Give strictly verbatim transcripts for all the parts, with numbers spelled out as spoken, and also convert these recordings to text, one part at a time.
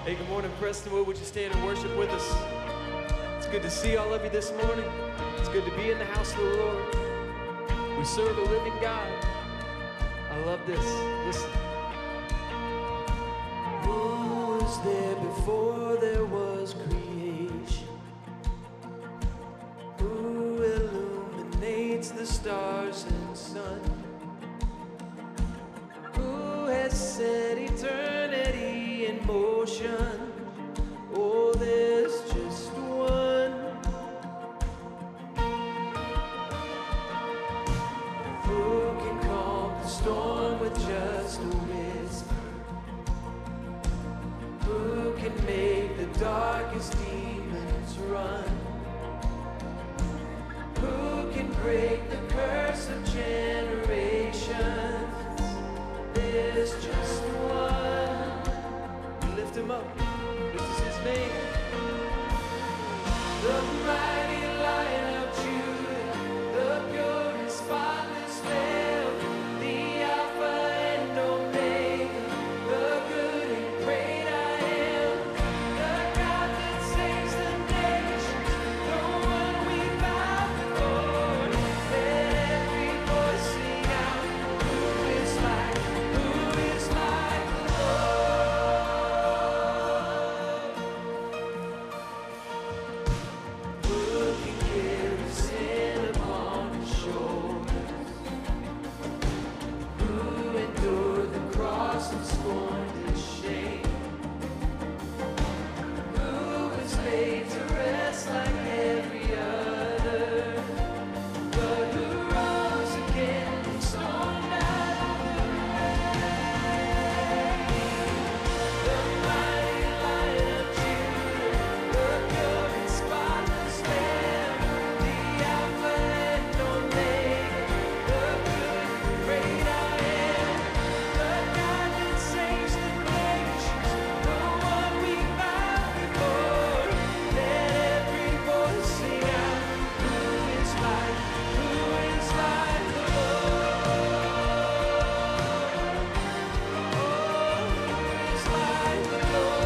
Hey, good morning, Prestonwood. Would you stand and worship with us? It's good to see all of you this morning. It's good to be in the house of the Lord. We serve a living God. I love this. Listen. Who was there before there was creation? Who illuminates the stars and sun? Who has set eternity in motion? Oh, there's just one. Who can calm the storm with just a whisper? Who can make the darkest demons run? Who can break the curse of generations? There's just one. Lift him up. This is his name. The mighty Lion of Judah, the pure and spotless Lamb, the Alpha and Omega, the good and great I am, the God that saves the nations, the one we bow before. Let every voice sing out, who is like, who is like the Lord? Who can carry sin upon his shoulders? Who endured the cross and scorned its shame? Who was made to rest like every other, but who rose again and stormed out of the grave? The mighty Lion of Judah, the pure and spotless Lamb, the Alpha and Omega, the good and great I am, the God that saves the nations, the one we bow before. Let every voice sing out, who is like, who is like the Lord? Oh, who is like the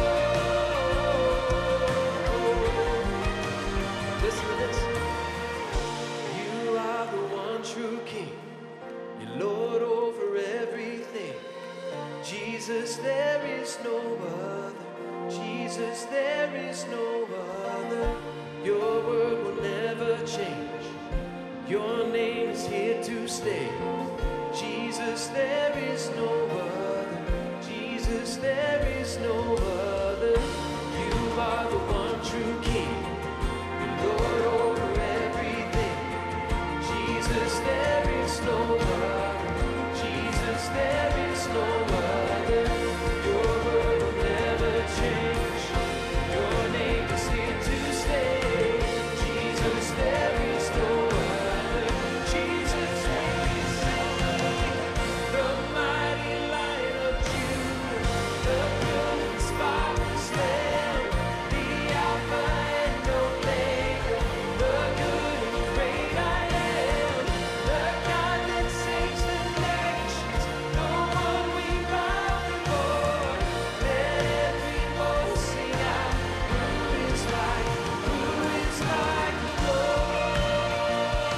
Lord? Listen to this. You are the one true King. You're Lord over everything. Jesus, there is no other. Jesus, there is no other. Your word will never change. Your name is here to stay. Jesus, there is no other. Jesus, there is no other. You are the one true King. You're Lord over everything. Jesus, there is no other. Jesus, there is no other. Your word will never change. Your name is here to stay. Jesus, there is no other. Jesus, there is no other. The mighty Lion of Judah, the pure and spotless Lamb, the Alpha and Omega, the good and great I am, the God that saves the nations, the one we bow before. Let every voice sing out, who is like, who is like the Lord?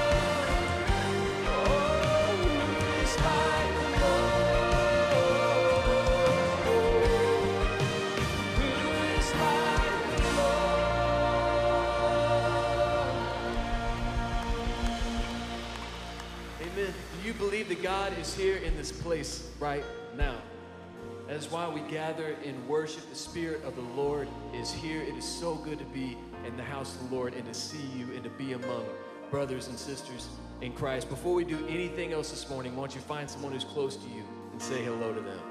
Oh, who is like the Lord? Who is like the Lord? Amen. Do you believe that God is here in this place right now? That is why we gather in worship. The Spirit of the Lord is here. It is so good to be in the house of the Lord and to see you and to be among brothers and sisters in Christ. Before we do anything else this morning, why don't you find someone who's close to you and say hello to them?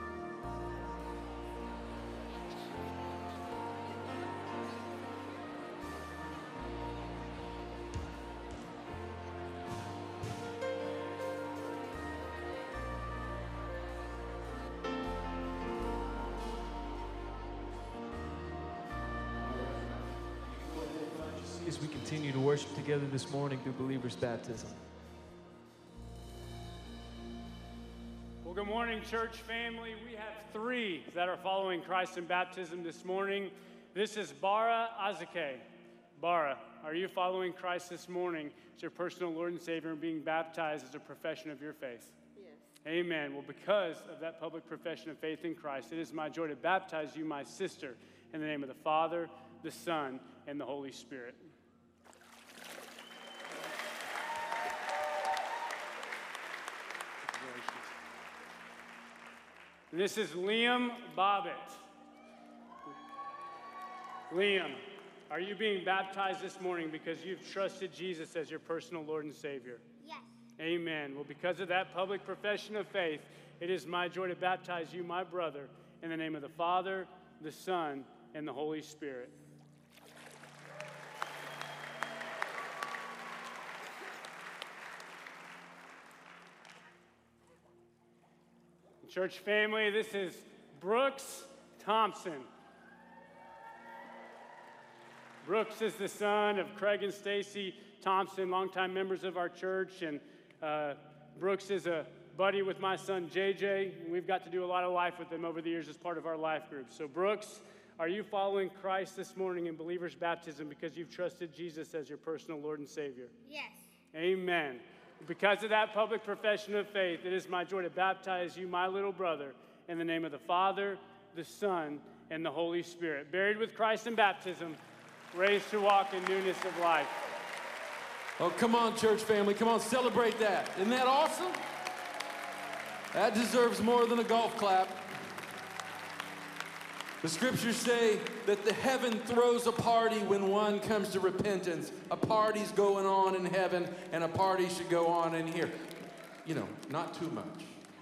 As we continue to worship together this morning through believers' baptism. Well, good Good morning, church family. We have three that are following Christ in baptism this morning. This is Bara Azake. Bara, are you following Christ this morning as your personal Lord and Savior and being baptized as a profession of your faith? Yes. Amen. Well, because of that public profession of faith in Christ, it is my joy to baptize you, my sister, in the name of the Father, the Son, and the Holy Spirit. And this is Liam Bobbitt. Liam, are you being baptized this morning because you've trusted Jesus as your personal Lord and Savior? Yes. Amen. Well, because of that public profession of faith, it is my joy to baptize you, my brother, in the name of the Father, the Son, and the Holy Spirit. Church family, this is Brooks Thompson. Brooks is the son of Craig and Stacy Thompson, longtime members of our church, and uh, Brooks is a buddy with my son J J, and we've got to do a lot of life with them over the years as part of our life group. So Brooks, are you following Christ this morning in believer's baptism because you've trusted Jesus as your personal Lord and Savior? Yes. Amen. Because of that public profession of faith, it is my joy to baptize you, my little brother, in the name of the Father, the Son, and the Holy Spirit. Buried with Christ in baptism, raised to walk in newness of life. Oh, come on, church family. Come on, celebrate that. Isn't that awesome? That deserves more than a golf clap. The scriptures say that the heaven throws a party when one comes to repentance. A party's going on in heaven, and a party should go on in here. You know, not too much,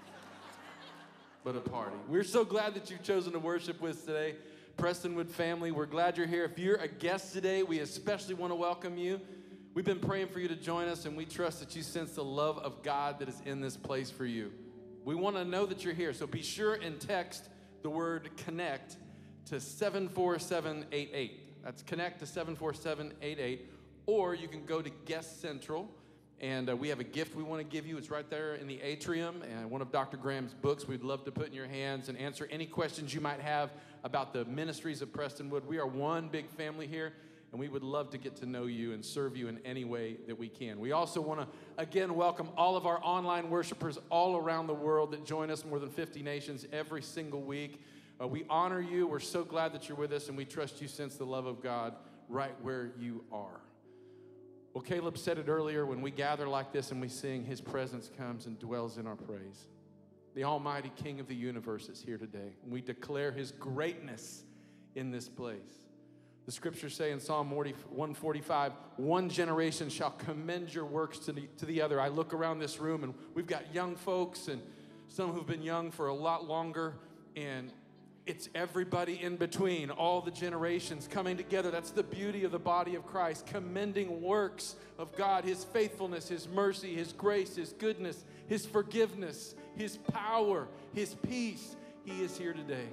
but a party. We're so glad that you've chosen to worship with us today. Prestonwood family, we're glad you're here. If you're a guest today, we especially want to welcome you. We've been praying for you to join us, and we trust that you sense the love of God that is in this place for you. We want to know that you're here, so be sure and text the word CONNECT to seven four seven eight eight. That's connect to seven four seven eight eight. Or you can go to Guest Central, and uh, we have a gift we want to give you. It's right there in the atrium, and one of Doctor Graham's books we'd love to put in your hands and answer any questions you might have about the ministries of Prestonwood. We are one big family here, and we would love to get to know you and serve you in any way that we can. We also want to, again, welcome all of our online worshipers all around the world that join us, more than fifty nations, every single week. Uh, we honor you. We're so glad that you're with us, and we trust you sense the love of God right where you are. Well, Caleb said it earlier, when we gather like this and we sing, his presence comes and dwells in our praise. The almighty King of the universe is here today, and we declare his greatness in this place. The scriptures say in Psalm one forty-five, one generation shall commend your works to the, to the other. I look around this room, and we've got young folks and some who've been young for a lot longer, and it's everybody in between, all the generations coming together. That's the beauty of the body of Christ, commending works of God, his faithfulness, his mercy, his grace, his goodness, his forgiveness, his power, his peace. He is here today.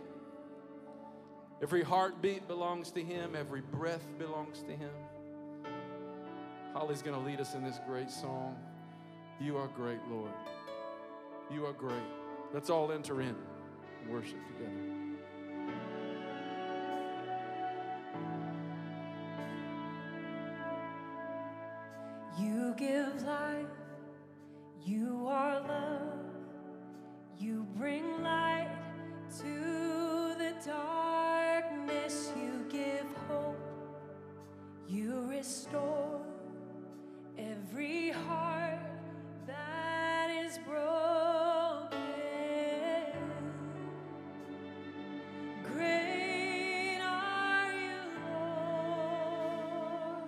Every heartbeat belongs to him. Every breath belongs to him. Holly's going to lead us in this great song. You are great, Lord. You are great. Let's all enter in and worship together. You give life, you are love, you bring light to the darkness, you give hope, you restore every heart that is broken. Great are you, Lord.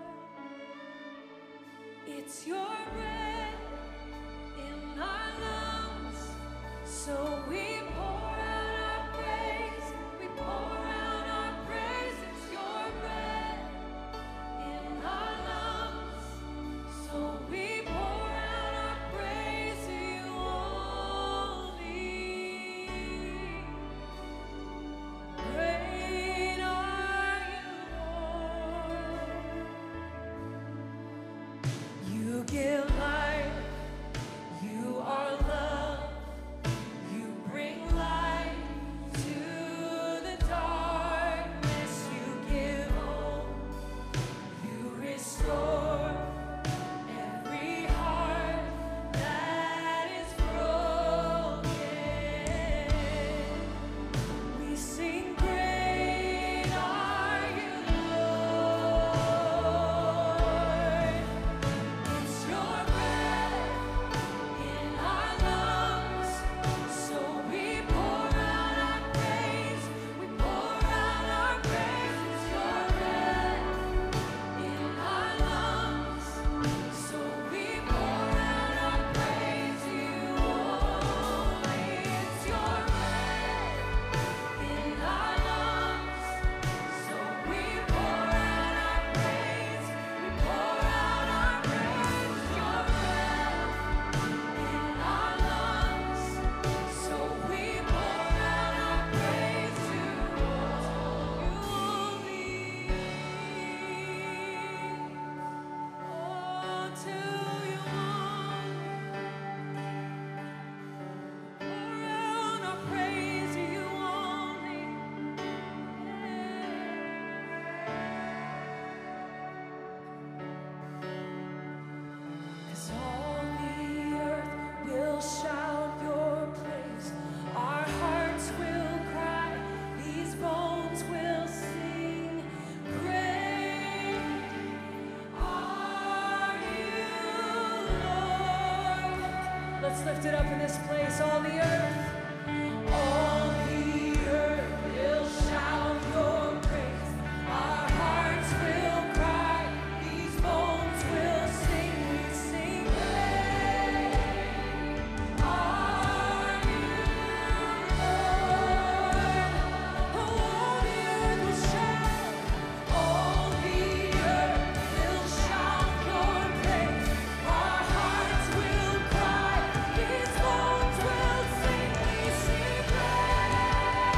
It's your breath in our lungs, so we pour out our praise, we pour out our praise. It's your breath in our lungs, so we pour out our praise to you only. Great are you, Lord. You give lifted up in this place, all the earth. All the earth will shout your praise. Our hearts will cry. These bones will sing. We sing, great are you, Lord. All the earth will shout. All the earth will shout your praise. Our hearts will cry. These bones will sing. We sing, great are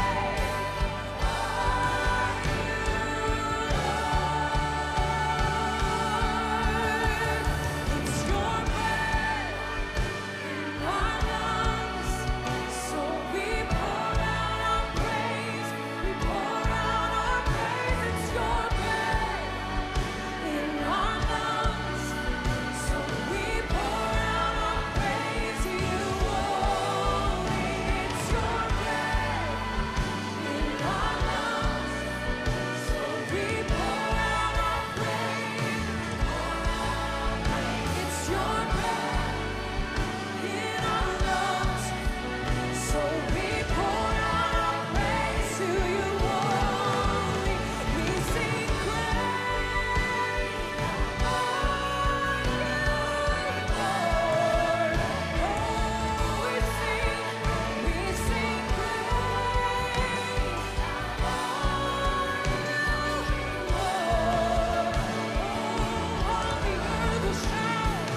you, Lord. It's your breath in our lungs, so we pour out our praise. We pour out our praise. It's your breath in our lungs, so we pour out our praise to you only. It's your breath in our lungs, so we pour out our praise. It's your breath in our lungs, so we pour out our praise to you only. We sing, great are you, Lord. Oh, we sing, we sing, great are you, Lord. Oh, all the earth will shout,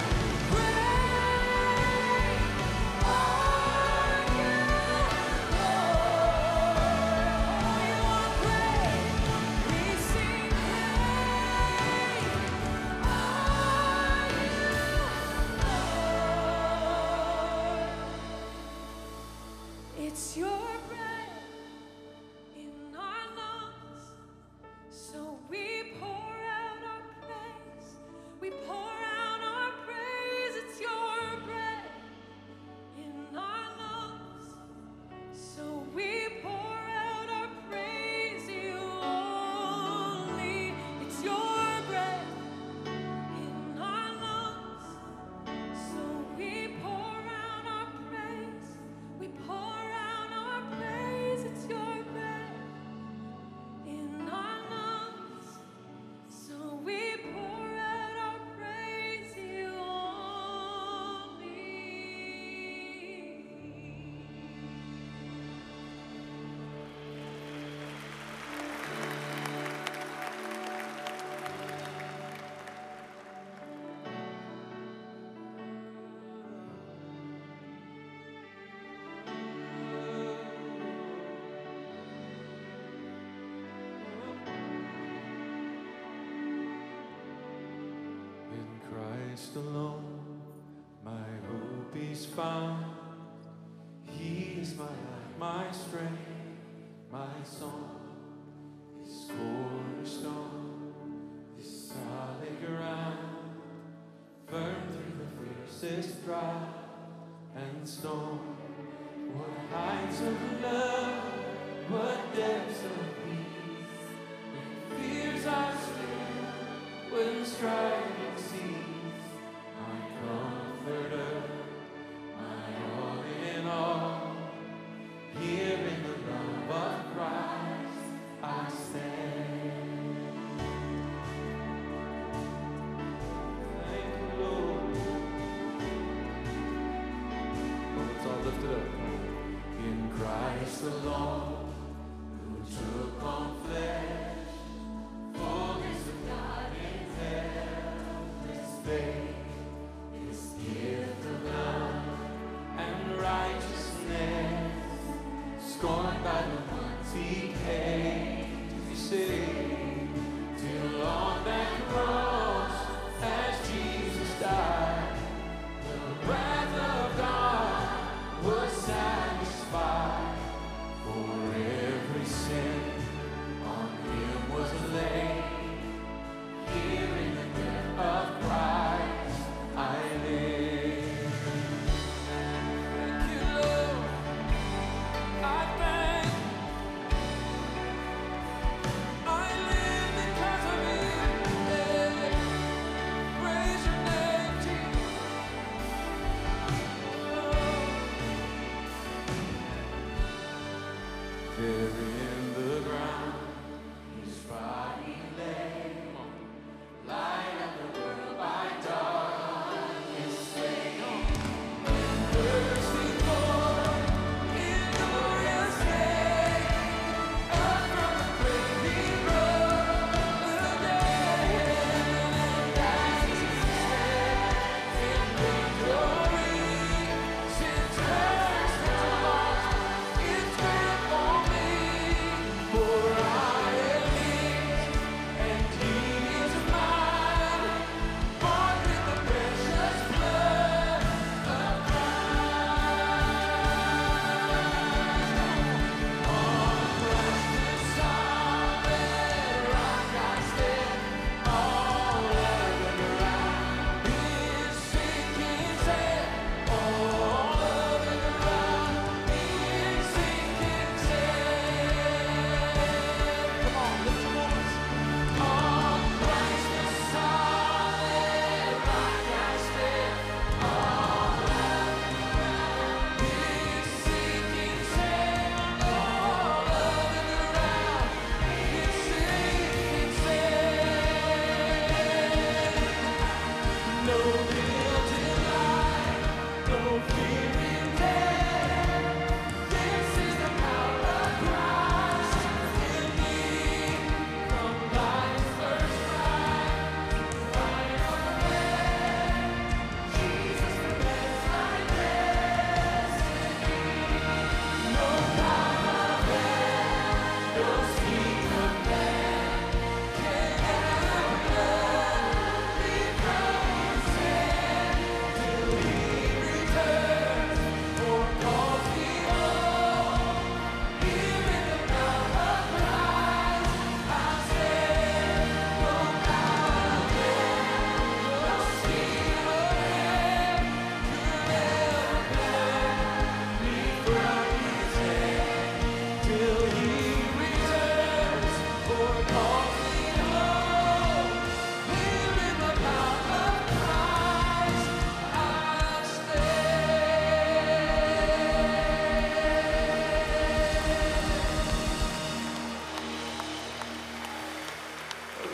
great are you, Lord. Oh, you are great. We sing, great are you, Lord. It's your breath in our lungs, so we pour out our praise. We pour out our praise. It's your breath in our lungs, so we pour out our praise to you only. It's your breath in our lungs, so we pour out our praise. We pour out our praise. It's your breath in our lungs, so we pour out our praise to you only. In Christ alone, my hope is found. He is my life, my strength, my song. His cornerstone is solid ground, firm through the fiercest drought and storm. What heights of love, what depths of peace, when fears are still, when striving cease. My comforter, my all in all, here in the love of Christ I stand. Thank you, Lord. Oh, let's all lift it up. In Christ alone, who took on flesh, fullness of God in helpless faith, His gift of love and righteousness, scorned by the ones He came to save, till on that cross, as Jesus died, the wrath of God was satisfied. For every sin on Him was laid. Here in the death of Christ I live. Thank you, Lord. I thank, I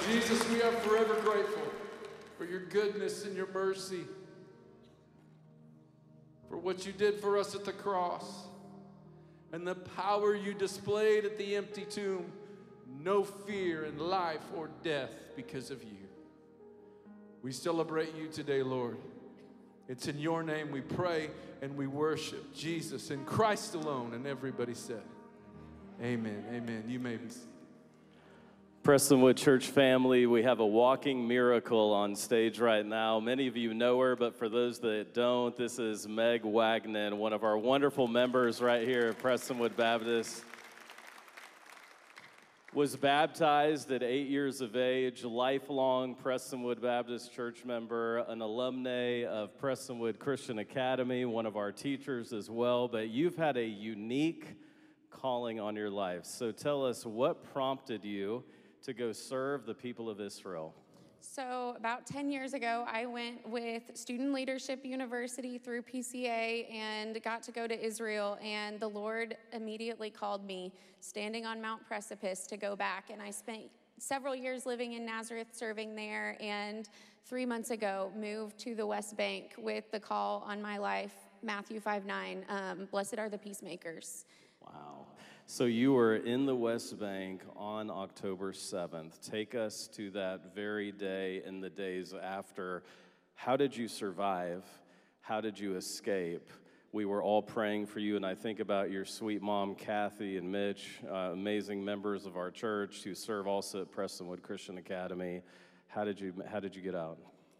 Jesus, we are forever grateful for your goodness and your mercy, for what you did for us at the cross, and the power you displayed at the empty tomb. No fear in life or death because of you. We celebrate you today, Lord. It's in your name we pray and we worship Jesus in Christ alone. And everybody said, amen, amen. You may be seated. Prestonwood Church family, we have a walking miracle on stage right now. Many of you know her, but for those that don't, this is Meg Wagner, one of our wonderful members right here at Prestonwood Baptist. Was baptized at eight years of age, lifelong Prestonwood Baptist church member, an alumni of Prestonwood Christian Academy, one of our teachers as well, but you've had a unique calling on your life. So tell us, what prompted you to go serve the people of Israel? So about ten years ago, I went with Student Leadership University through P C A and got to go to Israel, and the Lord immediately called me, standing on Mount Precipice, to go back. And I spent several years living in Nazareth, serving there, and three months ago moved to the West Bank with the call on my life, Matthew five nine, um, blessed are the peacemakers. Wow. So you were in the West Bank on October seventh. Take us to that very day and the days after. How did you survive? How did you escape? We were all praying for you, and I think about your sweet mom, Kathy, and Mitch, uh, amazing members of our church who serve also at Prestonwood Christian Academy. How did you, how did you get out?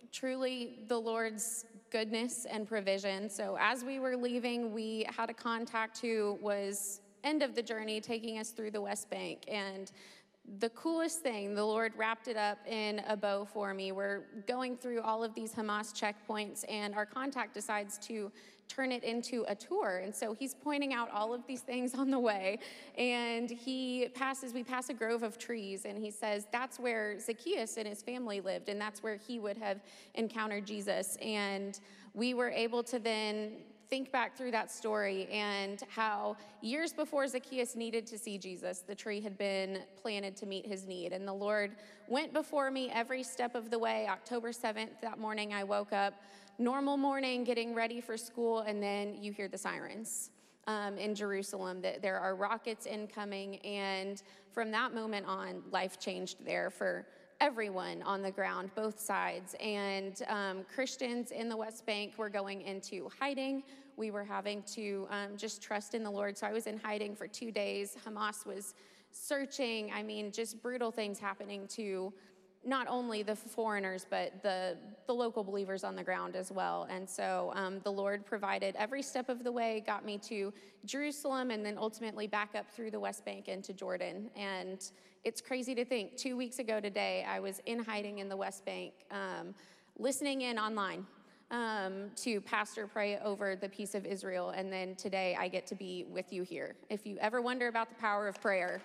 Truly the Lord's goodness and provision. So as we were leaving, we had a contact who was end of the journey, taking us through the West Bank. And the coolest thing, the Lord wrapped it up in a bow for me. We're going through all of these Hamas checkpoints, and our contact decides to turn it into a tour. And so he's pointing out all of these things on the way, and he passes, we pass a grove of trees, and he says that's where Zacchaeus and his family lived, and that's where he would have encountered Jesus. And we were able to then think back through that story and how years before Zacchaeus needed to see Jesus, the tree had been planted to meet his need. And the Lord went before me every step of the way. October seventh, that morning I woke up, normal morning, getting ready for school, and then you hear the sirens um, in Jerusalem, that there are rockets incoming. And from that moment on, life changed there for everyone on the ground, both sides. And um, Christians in the West Bank were going into hiding. We were having to um, just trust in the Lord. So I was in hiding for two days. Hamas was searching. I mean, just brutal things happening to not only the foreigners, but the, the local believers on the ground as well. And so um, the Lord provided every step of the way, got me to Jerusalem, and then ultimately back up through the West Bank into Jordan. And it's crazy to think, two weeks ago today, I was in hiding in the West Bank, um, listening in online um, to pastor pray over the peace of Israel. And then today I get to be with you here. If you ever wonder about the power of prayer.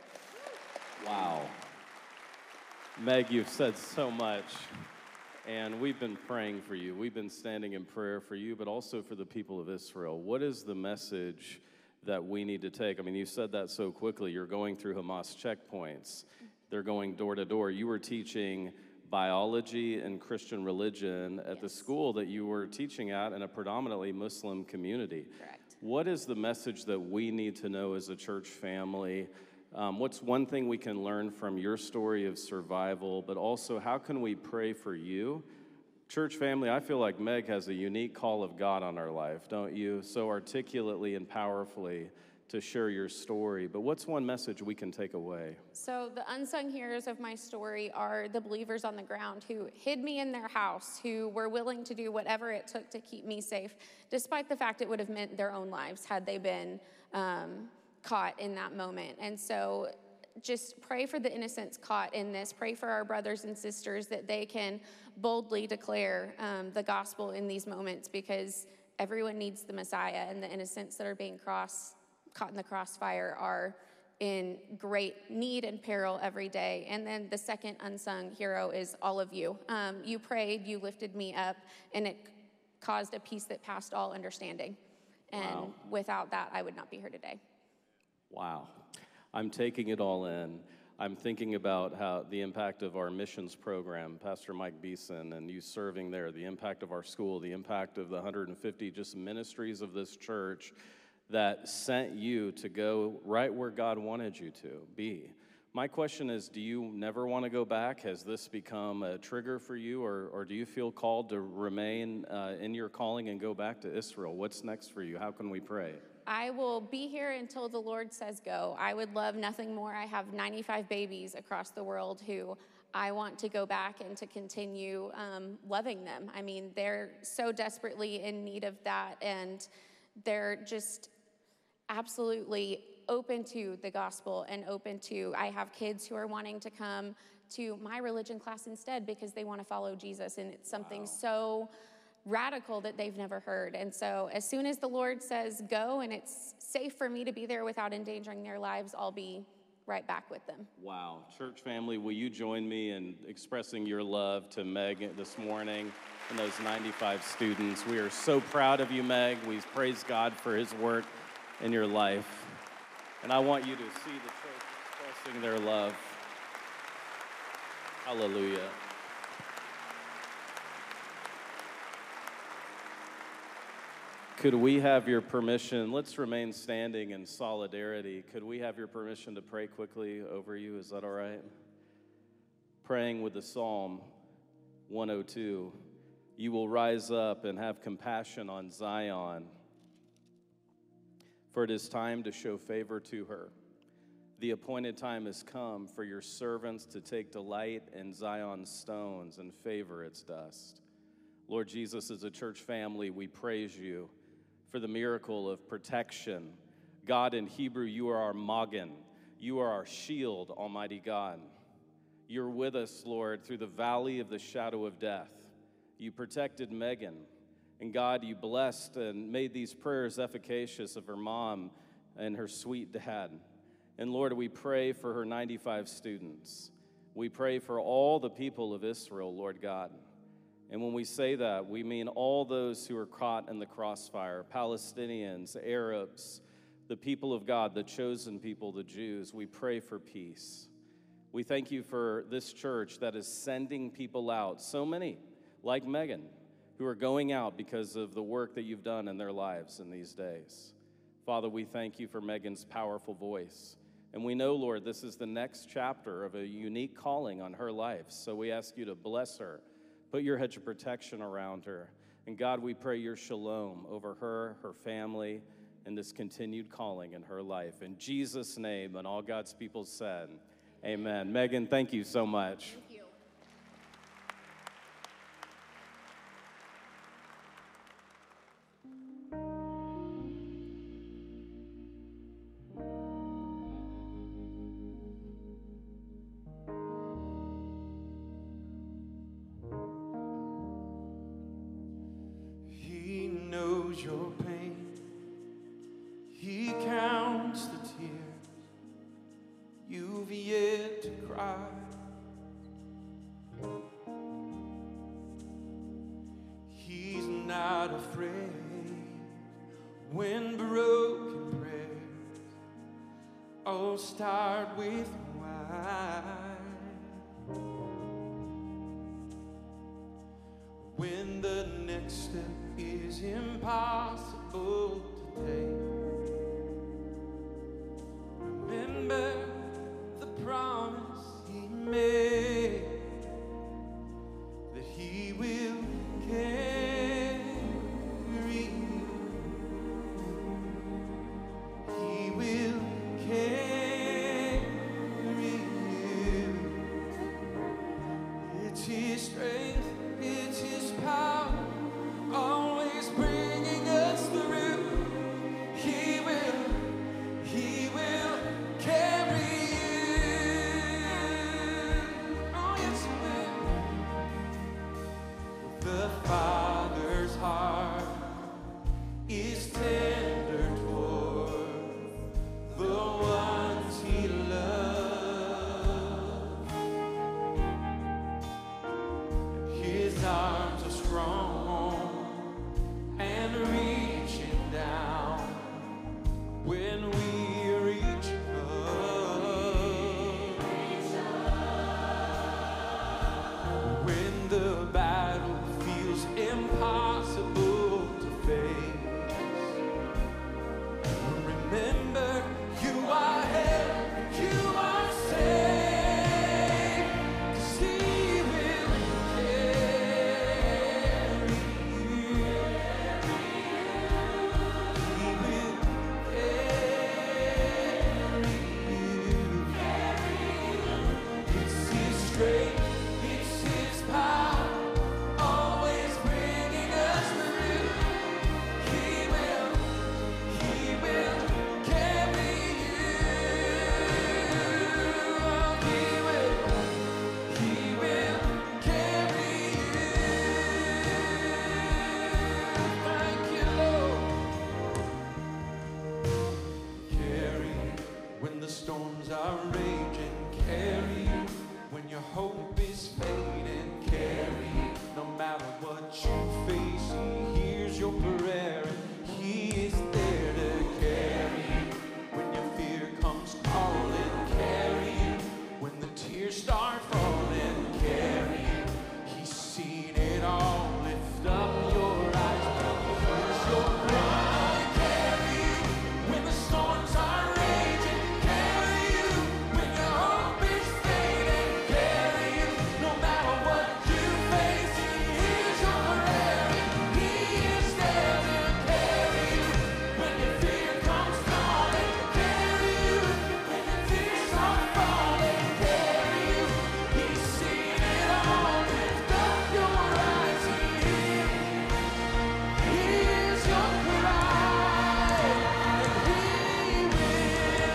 Wow. Meg, you've said so much, and we've been praying for you. We've been standing in prayer for you, but also for the people of Israel. What is the message that we need to take? I mean, you said that so quickly. You're going through Hamas checkpoints. They're going door to door. You were teaching biology and Christian religion at Yes. the school that you were teaching at in a predominantly Muslim community. Correct. What is the message that we need to know as a church family? Um, what's one thing we can learn from your story of survival, but also how can we pray for you? Church family, I feel like Meg has a unique call of God on our life, don't you? So articulately and powerfully to share your story. But what's one message we can take away? So the unsung heroes of my story are the believers on the ground who hid me in their house, who were willing to do whatever it took to keep me safe, despite the fact it would have meant their own lives had they been um, caught in that moment. And so just pray for the innocents caught in this. Pray for our brothers and sisters that they can boldly declare um, the gospel in these moments, because everyone needs the Messiah, and the innocents that are being cross, caught in the crossfire are in great need and peril every day. And then the second unsung hero is all of you. Um, you prayed, you lifted me up, and it caused a peace that passed all understanding. And Wow. without that, I would not be here today. Wow. I'm taking it all in. I'm thinking about how the impact of our missions program, Pastor Mike Beeson, and you serving there, the impact of our school, the impact of the one hundred fifty just ministries of this church that sent you to go right where God wanted you to be. My question is, do you never want to go back? Has this become a trigger for you, or, or do you feel called to remain uh, in your calling and go back to Israel? What's next for you? How can we pray? I will be here until the Lord says go. I would love nothing more. I have ninety-five babies across the world who I want to go back and to continue um, loving them. I mean, they're so desperately in need of that, and they're just absolutely open to the gospel and open to, I have kids who are wanting to come to my religion class instead because they want to follow Jesus, and it's something wow. so radical that they've never heard. And so as soon as the Lord says go and it's safe for me to be there without endangering their lives, I'll be right back with them. Wow. Church family, will you join me in expressing your love to Meg this morning and those ninety-five students? We are so proud of you, Meg. We praise God for his work in your life. And I want you to see the church expressing their love. Hallelujah. Could we have your permission? Let's remain standing in solidarity. Could we have your permission to pray quickly over you? Is that all right? Praying with the Psalm one oh two. You will rise up and have compassion on Zion, for it is time to show favor to her. The appointed time has come for your servants to take delight in Zion's stones and favor its dust. Lord Jesus, as a church family, we praise you for the miracle of protection. God, in Hebrew, you are our Magen. You are our shield, Almighty God. You're with us, Lord, through the valley of the shadow of death. You protected Megan. And God, you blessed and made these prayers efficacious of her mom and her sweet dad. And Lord, we pray for her ninety-five students. We pray for all the people of Israel, Lord God. And when we say that, we mean all those who are caught in the crossfire, Palestinians, Arabs, the people of God, the chosen people, the Jews. We pray for peace. We thank you for this church that is sending people out, so many, like Megan, who are going out because of the work that you've done in their lives in these days. Father, we thank you for Megan's powerful voice. And we know, Lord, this is the next chapter of a unique calling on her life. So we ask you to bless her. Put your hedge of protection around her. And God, we pray your shalom over her, her family, and this continued calling in her life. In Jesus' name, and all God's people said, amen. Megan, thank you so much. Thank you. He knows your pain. He counts the tears you've yet to cry. He's not afraid when broken prayers all start with why. When the next step is impossible to take, remember the promise he made, that he will carry you. He will carry you. It's his strength, it's his power, always bringing us through. He will, he will carry you. Oh, yes, he will. The Father's heart is tender toward the ones he loves. the battle feels impossible to face. Remember, you are held, you are safe, 'cause He will carry you. He will carry you. It's His strength, it's His power, always bringing us through. He will, He will carry you. He will, He will carry you. Thank you, Lord. Carry when the storms are raging. Carry when your hope is fading. Carry no matter what you face. He hears your prayer and He is there to carry when your fear comes calling. Carry when the tears start falling. Carry, He's seen it all. Lift up your eyes. Here's your cry. Carry when the storms are raging. Carry you when your hope is fading. Carry you no matter what you face. He hears your prayer and He is there to carry you when your fear comes calling. Carry you when the tears are falling. Carry you, He's seen it all. Lift up your eyes. He hears your cry, and He will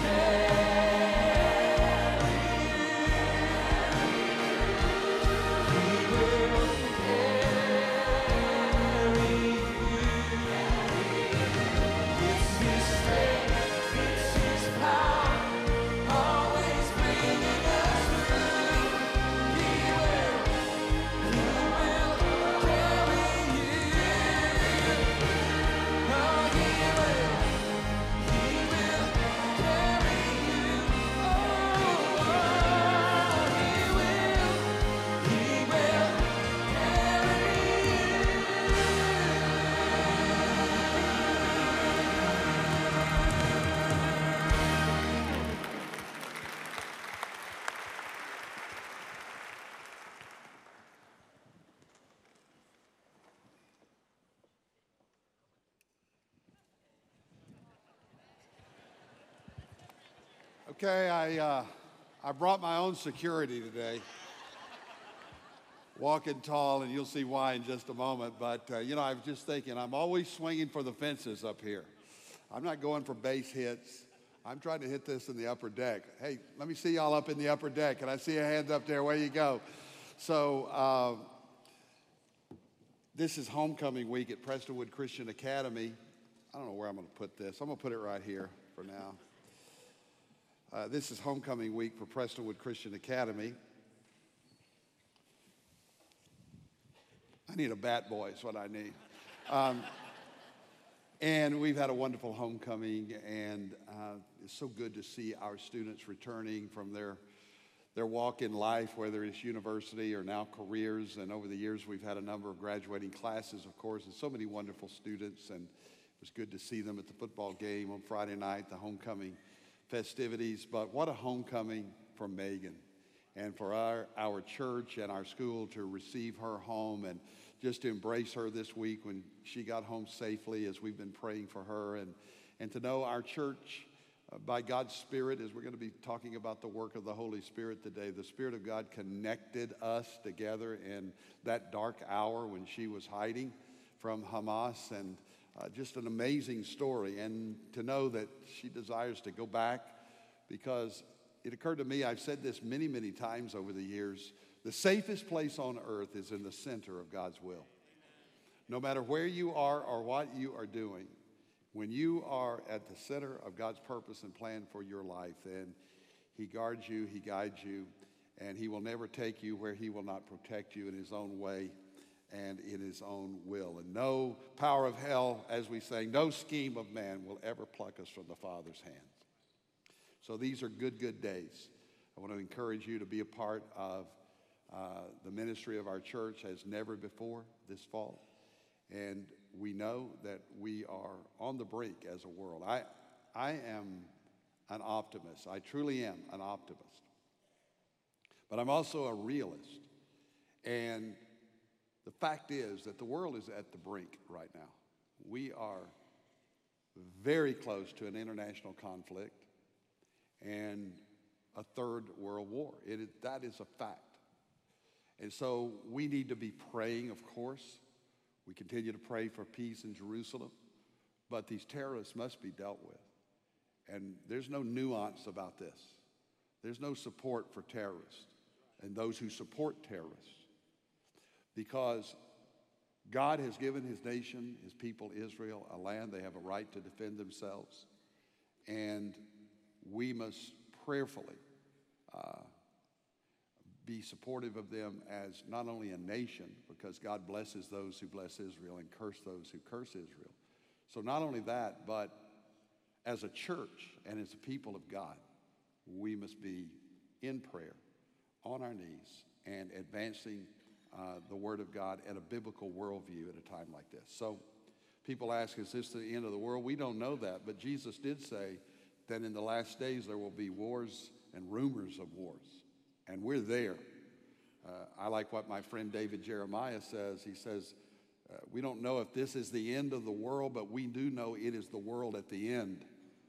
carry you. He will carry you. It's His strength, it's His power, always bringing us through. He will, He will carry you. Oh, He will, He will carry you. Oh, He will, He will carry Okay, I, uh, I brought my own security today. Walking tall, and you'll see why in just a moment. But, uh, you know, I was just thinking, I'm always swinging for the fences up here. I'm not going for base hits. I'm trying to hit this in the upper deck. Hey, let me see y'all up in the upper deck. Can I see a hand up there? Where you go? So, uh, this is homecoming week at Prestonwood Christian Academy. I don't know where I'm going to put this. I'm going to put it right here for now. Uh, this is homecoming week for Prestonwood Christian Academy. I need a bat boy is what I need. Um, and we've had a wonderful homecoming, and uh, it's so good to see our students returning from their, their walk in life, whether it's university or now careers. And over the years, we've had a number of graduating classes, of course, and so many wonderful students. And it was good to see them at the football game on Friday night, the homecoming festivities. But what a homecoming for Megan, and for our, our church and our school to receive her home and just to embrace her this week when she got home safely, as we've been praying for her, and, and to know our church uh, by God's Spirit, as we're going to be talking about the work of the Holy Spirit today. The Spirit of God connected us together in that dark hour when she was hiding from Hamas, and Uh, just an amazing story, and to know that she desires to go back, because it occurred to me, I've said this many, many times over the years, the safest place on earth is in the center of God's will. No matter where you are or what you are doing, when you are at the center of God's purpose and plan for your life, then He guards you, He guides you, and He will never take you where He will not protect you in His own way and in His own will. And no power of hell, as we say, no scheme of man will ever pluck us from the Father's hands. So these are good, good days. I want to encourage you to be a part of Uh, the ministry of our church has never before this fall. And we know that we are on the brink as a world. I, I am an optimist. I truly am an optimist. But I'm also a realist. And the fact is that the world is at the brink right now. We are very close to an international conflict and a third world war. It is, that is a fact. And so we need to be praying, of course. We continue to pray for peace in Jerusalem. But these terrorists must be dealt with. And there's no nuance about this. There's no support for terrorists and those who support terrorists. Because God has given his nation, his people, Israel, a land. They have a right to defend themselves. And we must prayerfully uh, be supportive of them as not only a nation, because God blesses those who bless Israel and curse those who curse Israel. So not only that, but as a church and as a people of God, we must be in prayer, on our knees, and advancing uh, the Word of God and a biblical worldview at a time like this. So people ask, is this the end of the world? We don't know that, but Jesus did say that in the last days there will be wars and rumors of wars. And we're there. Uh, I like what my friend David Jeremiah says. He says, uh, we don't know if this is the end of the world, but we do know it is the world at the end.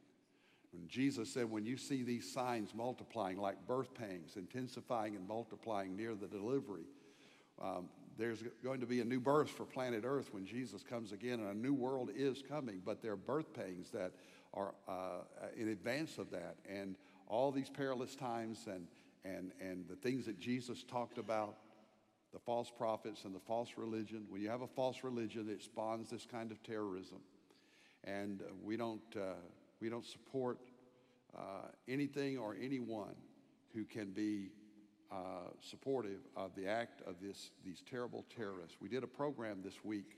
When Jesus said, when you see these signs multiplying like birth pangs, intensifying and multiplying near the delivery, um, there's going to be a new birth for planet Earth when Jesus comes again, and a new world is coming, but there are birth pangs that are uh, in advance of that. And all these perilous times and And, and the things that Jesus talked about, the false prophets and the false religion. When you have a false religion, it spawns this kind of terrorism. And uh, we, don't, uh, we don't support uh, anything or anyone who can be uh, supportive of the act of this, these terrible terrorists. We did a program this week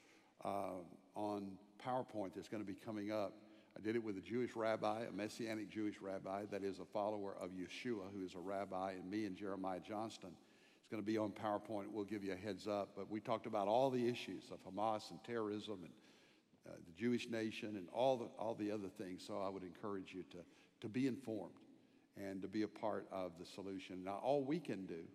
uh, on PowerPoint that's going to be coming up. I did it with a Jewish rabbi, a Messianic Jewish rabbi that is a follower of Yeshua, who is a rabbi, and me and Jeremiah Johnston. It's going to be on PowerPoint. We'll give you a heads up. But we talked about all the issues of Hamas and terrorism and uh, the Jewish nation and all the, all the other things. So I would encourage you to, to be informed and to be a part of the solution. Now, all we can do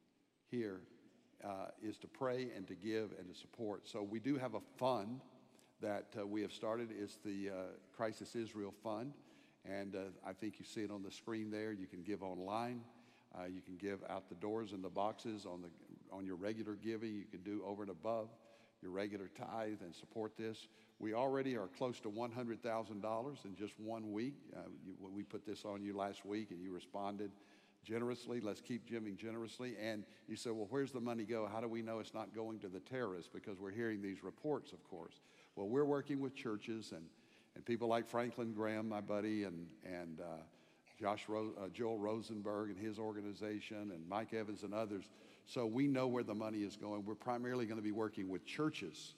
here uh, is to pray and to give and to support. So we do have a fund that uh, we have started. Is the uh, Crisis Israel Fund, and uh, I think you see it on the screen there. You can give online. Uh, you can give out the doors in the boxes on the on your regular giving. You can do over and above your regular tithe and support this. We already are close to one hundred thousand dollars in just one week. Uh, you, we put this on you last week, and you responded generously. Let's keep giving generously. And you said, well, where's the money go? How do we know it's not going to the terrorists? Because we're hearing these reports, of course. Well, we're working with churches and, and people like Franklin Graham, my buddy, and, and uh, Josh Ro- uh, Joel Rosenberg and his organization, and Mike Evans and others. So we know where the money is going. We're primarily going to be working with churches.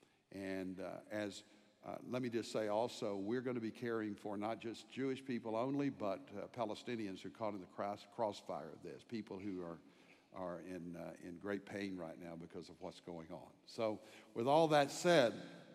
And uh, as, uh, let me just say also, we're going to be caring for not just Jewish people only, but uh, Palestinians who are caught in the cross, crossfire of this, people who are are in, uh, in great pain right now because of what's going on. So with all that said,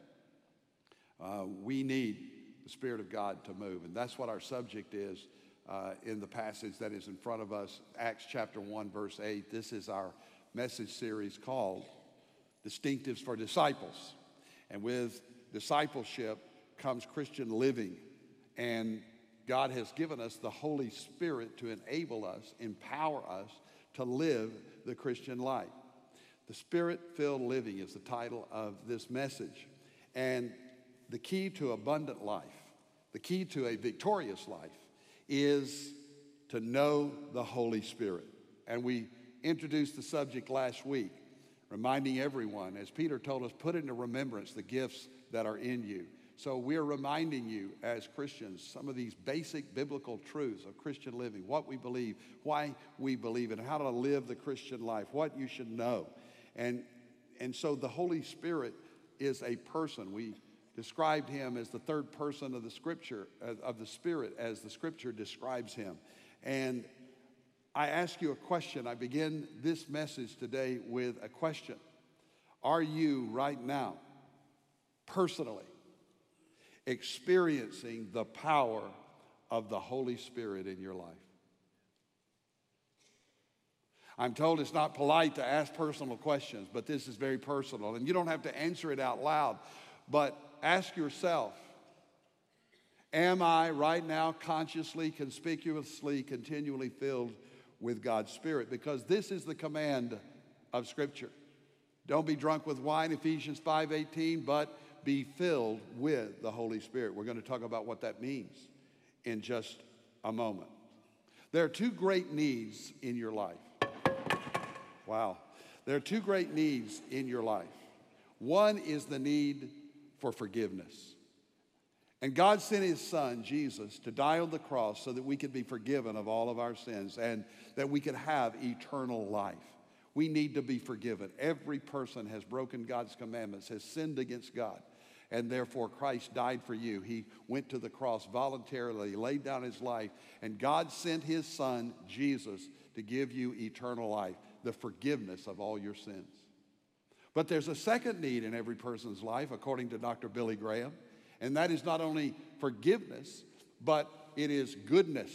Uh, we need the Spirit of God to move. And that's what our subject is uh, in the passage that is in front of us, Acts chapter one, verse eight. This is our message series called Distinctives for Disciples. And with discipleship comes Christian living. And God has given us the Holy Spirit to enable us, empower us to live the Christian life. The Spirit-filled living is the title of this message. And the key to abundant life, the key to a victorious life, is to know the Holy Spirit. And we introduced the subject last week, reminding everyone, as Peter told us, put into remembrance the gifts that are in you. So we're reminding you as Christians some of these basic biblical truths of Christian living, what we believe, why we believe it, how to live the Christian life, what you should know. And, and so the Holy Spirit is a person. We described him as the third person of the Scripture, of the Spirit, as the Scripture describes him. And I ask you a question. I begin this message today with a question. Are you right now, personally, experiencing the power of the Holy Spirit in your life? I'm told it's not polite to ask personal questions, but this is very personal. And you don't have to answer it out loud, but ask yourself, am I right now consciously, conspicuously, continually filled with God's Spirit? Because this is the command of Scripture. Don't be drunk with wine, Ephesians five eighteen, but be filled with the Holy Spirit. We're going to talk about what that means in just a moment. There are two great needs in your life. Wow. There are two great needs in your life. One is the need for forgiveness. And God sent his son, Jesus, to die on the cross so that we could be forgiven of all of our sins and that we could have eternal life. We need to be forgiven. Every person has broken God's commandments, has sinned against God, and therefore Christ died for you. He went to the cross voluntarily, laid down his life, and God sent his son, Jesus, to give you eternal life, the forgiveness of all your sins. But there's a second need in every person's life, according to Doctor Billy Graham, and that is not only forgiveness, but it is goodness.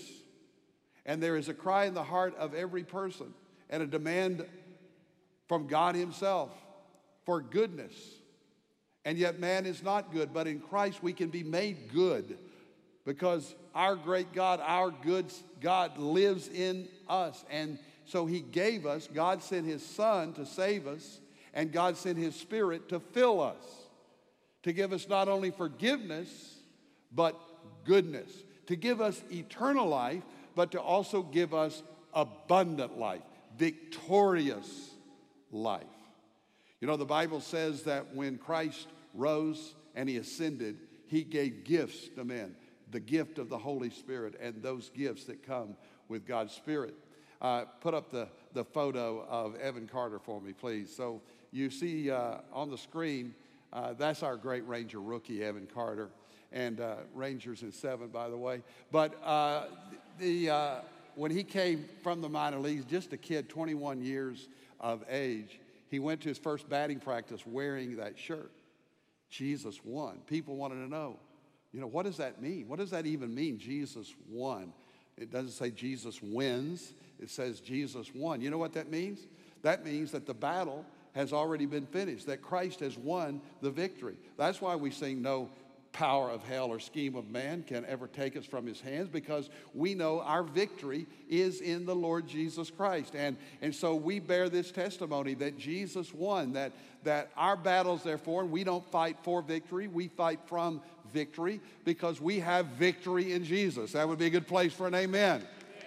And there is a cry in the heart of every person and a demand from God himself for goodness. And yet man is not good, but in Christ we can be made good because our great God, our good God lives in us. And so he gave us, God sent his son to save us, and God sent his Spirit to fill us, to give us not only forgiveness, but goodness, to give us eternal life, but to also give us abundant life, victorious life. You know, the Bible says that when Christ rose and he ascended, he gave gifts to men, the gift of the Holy Spirit and those gifts that come with God's Spirit. Uh, put up the, the photo of Evan Carter for me, please. So you see uh, on the screen, uh, that's our great Ranger rookie, Evan Carter. And uh, Rangers in seven, by the way. But uh, the, uh, when he came from the minor leagues, just a kid, twenty-one years of age, he went to his first batting practice wearing that shirt. Jesus won. People wanted to know, you know, what does that mean? What does that even mean, Jesus won? It doesn't say Jesus wins. It says Jesus won. You know what that means? That means that the battle has already been finished, that Christ has won the victory. That's why we sing no power of hell or scheme of man can ever take us from his hands, because we know our victory is in the Lord Jesus Christ. And, and so we bear this testimony that Jesus won, that, that our battles, therefore, we don't fight for victory, we fight from victory because we have victory in Jesus. That would be a good place for an amen.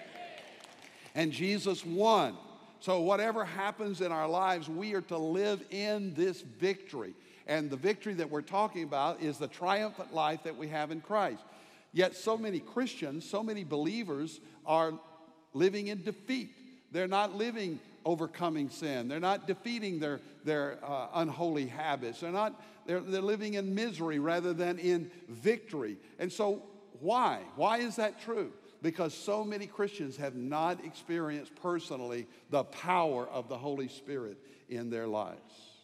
And Jesus won. So whatever happens in our lives, we are to live in this victory. And the victory that we're talking about is the triumphant life that we have in Christ. Yet so many Christians, so many believers are living in defeat. They're not living overcoming sin. They're not defeating their, their uh, unholy habits. They're, not, they're, they're living in misery rather than in victory. And so why? Why is that true? Because so many Christians have not experienced personally the power of the Holy Spirit in their lives.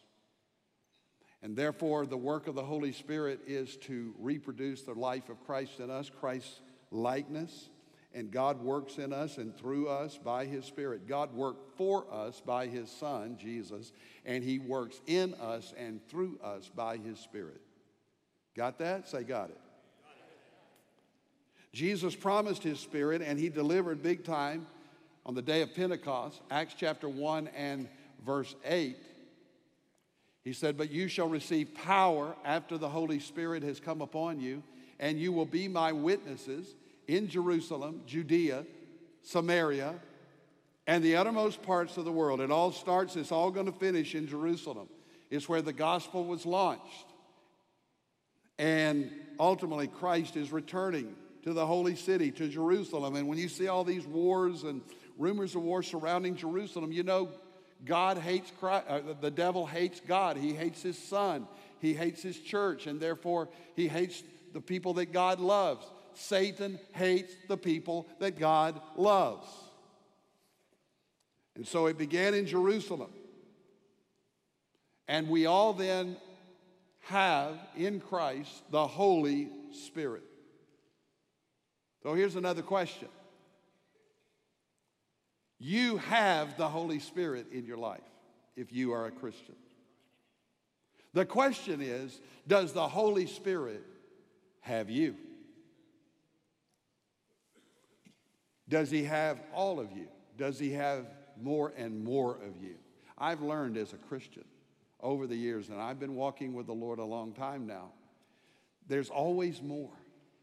And therefore, the work of the Holy Spirit is to reproduce the life of Christ in us, Christ's likeness. And God works in us and through us by his Spirit. God worked for us by his Son, Jesus, and he works in us and through us by his Spirit. Got that? Say, got it. Jesus promised his Spirit, and he delivered big time on the day of Pentecost, Acts chapter one and verse eight. He said, but you shall receive power after the Holy Spirit has come upon you, and you will be my witnesses in Jerusalem, Judea, Samaria, and the uttermost parts of the world. It all starts, it's all going to finish in Jerusalem. It's where the gospel was launched. And ultimately, Christ is returning to the holy city, to Jerusalem. And when you see all these wars and rumors of war surrounding Jerusalem, you know God hates Christ, uh, the devil hates God. He hates his son. He hates his church, and therefore he hates the people that God loves. Satan hates the people that God loves. And so it began in Jerusalem. And we all then have in Christ the Holy Spirit. So here's another question. You have the Holy Spirit in your life if you are a Christian. The question is, does the Holy Spirit have you? Does he have all of you? Does he have more and more of you? I've learned as a Christian over the years, and I've been walking with the Lord a long time now, there's always more.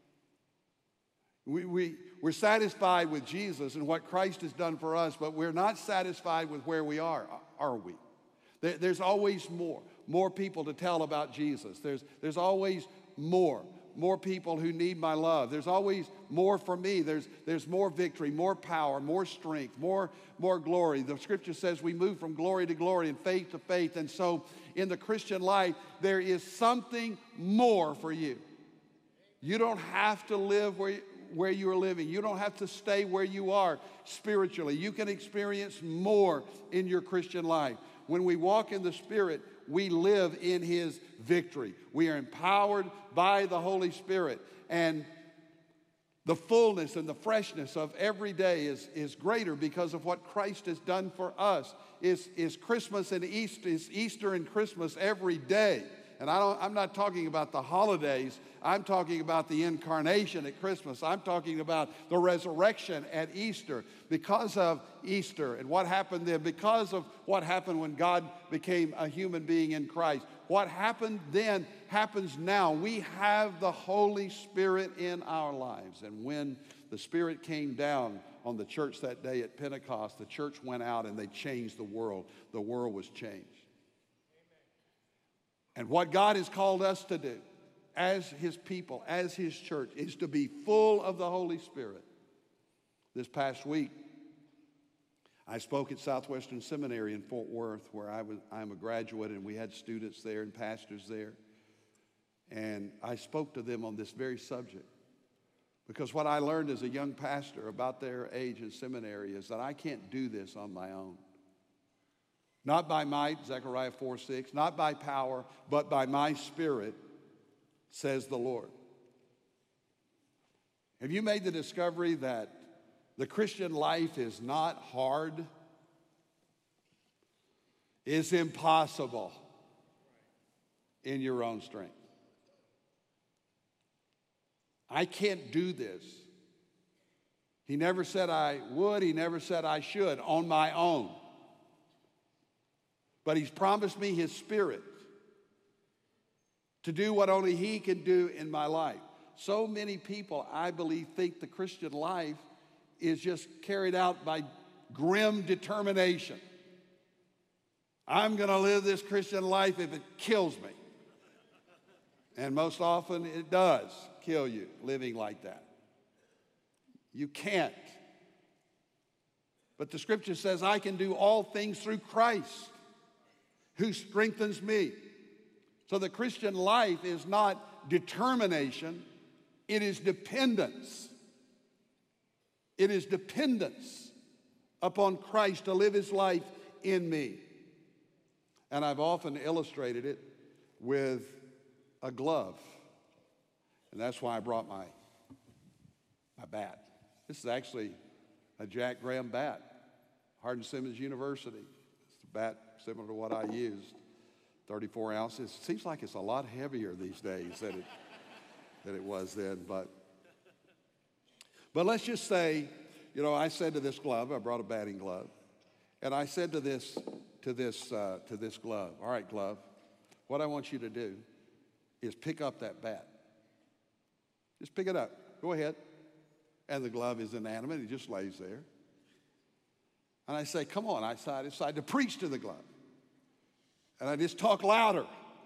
We, we, we're satisfied with Jesus and what Christ has done for us, but we're not satisfied with where we are, are we? There, there's always more. More people to tell about Jesus. There's, there's always more. More people who need my love. There's always more for me. There's, there's more victory, more power, more strength, more, more glory. The scripture says we move from glory to glory and faith to faith. And so in the Christian life, there is something more for you. You don't have to live where, where you are living. You don't have to stay where you are spiritually. You can experience more in your Christian life. When we walk in the Spirit, we live in his victory. We are empowered by the Holy Spirit. And the fullness and the freshness of every day is, is greater because of what Christ has done for us. Is is Christmas and Easter, is Easter and Christmas every day. And I don't, I'm not talking about the holidays. I'm talking about the incarnation at Christmas. I'm talking about the resurrection at Easter. Because of Easter and what happened then, because of what happened when God became a human being in Christ, what happened then happens now. We have the Holy Spirit in our lives. And when the Spirit came down on the church that day at Pentecost, the church went out and they changed the world. The world was changed. And what God has called us to do as his people, as his church, is to be full of the Holy Spirit. This past week, I spoke at Southwestern Seminary in Fort Worth, where I was, I'm a graduate, and we had students there and pastors there. And I spoke to them on this very subject. Because what I learned as a young pastor about their age in seminary is that I can't do this on my own. Not by might, Zechariah four six, not by power, but by my Spirit, says the Lord. Have you made the discovery that the Christian life is not hard? It's impossible in your own strength. I can't do this. He never said I would. He never said I should on my own. But he's promised me his Spirit to do what only he can do in my life. So many people, I believe, think the Christian life is just carried out by grim determination. I'm going to live this Christian life if it kills me. And most often it does kill you living like that. You can't. But the scripture says I can do all things through Christ who strengthens me. So the Christian life is not determination, it is dependence. It is dependence upon Christ to live his life in me. And I've often illustrated it with a glove. And that's why I brought my, my bat. This is actually a Jack Graham bat, Hardin-Simmons University. It's a bat similar to what I used, thirty-four ounces. It seems like it's a lot heavier these days than it, than it was then. But, but let's just say, you know, I said to this glove, I brought a batting glove, and I said to this, to this, uh, to this glove, all right, glove, what I want you to do is pick up that bat. Just pick it up. Go ahead. And the glove is inanimate. It just lays there. And I say, come on. I decide to preach to the glove. And I just talk louder.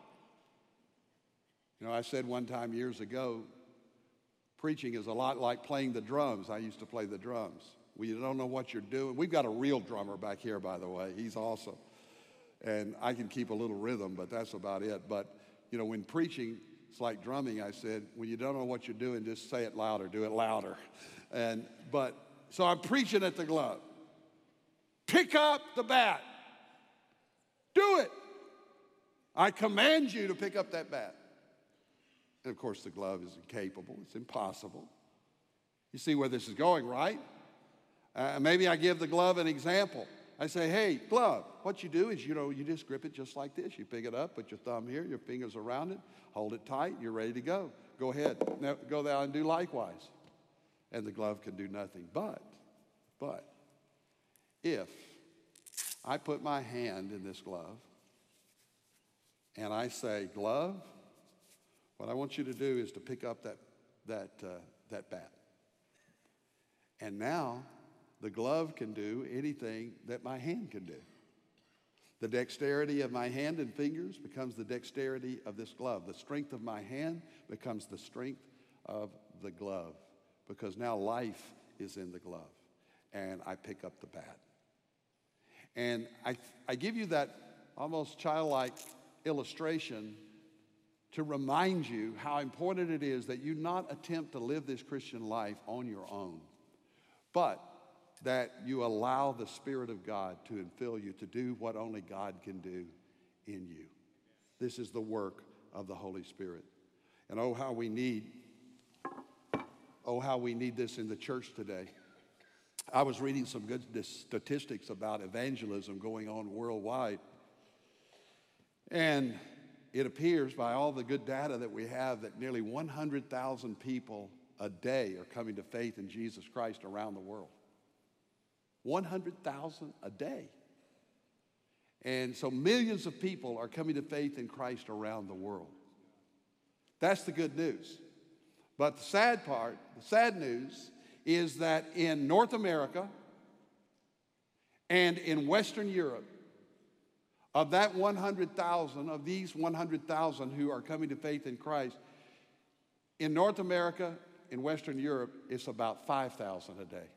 You know, I said one time years ago, preaching is a lot like playing the drums. I used to play the drums. Well, you don't know what you're doing. We've got a real drummer back here, by the way. He's awesome. And I can keep a little rhythm, but that's about it. But, you know, when preaching, it's like drumming. I said, when you don't know what you're doing, just say it louder. Do it louder. And, but, so I'm preaching at the glove. Pick up the bat. Do it. I command you to pick up that bat. And of course, the glove is incapable. It's impossible. You see where this is going, right? Uh, maybe I give the glove an example. I say, hey, glove, what you do is, you know, you just grip it just like this. You pick it up, put your thumb here, your fingers around it, hold it tight, you're ready to go. Go ahead. Now, go down and do likewise. And the glove can do nothing. But, but, if I put my hand in this glove and I say, glove, what I want you to do is to pick up that, that, uh, that bat. And now, the glove can do anything that my hand can do. The dexterity of my hand and fingers becomes the dexterity of this glove. The strength of my hand becomes the strength of the glove, because now life is in the glove. And I pick up the bat. And I, I give you that almost childlike illustration to remind you how important it is that you not attempt to live this Christian life on your own, but that you allow the Spirit of God to infill you to do what only God can do in you. This is the work of the Holy Spirit. And oh, how we need, oh, how we need this in the church today. I was reading some good statistics about evangelism going on worldwide. And it appears by all the good data that we have that nearly one hundred thousand people a day are coming to faith in Jesus Christ around the world. one hundred thousand a day. And so millions of people are coming to faith in Christ around the world. That's the good news. But the sad part, the sad news, is that in North America and in Western Europe, of that one hundred thousand, of these one hundred thousand who are coming to faith in Christ, in North America, in Western Europe, it's about five thousand a day.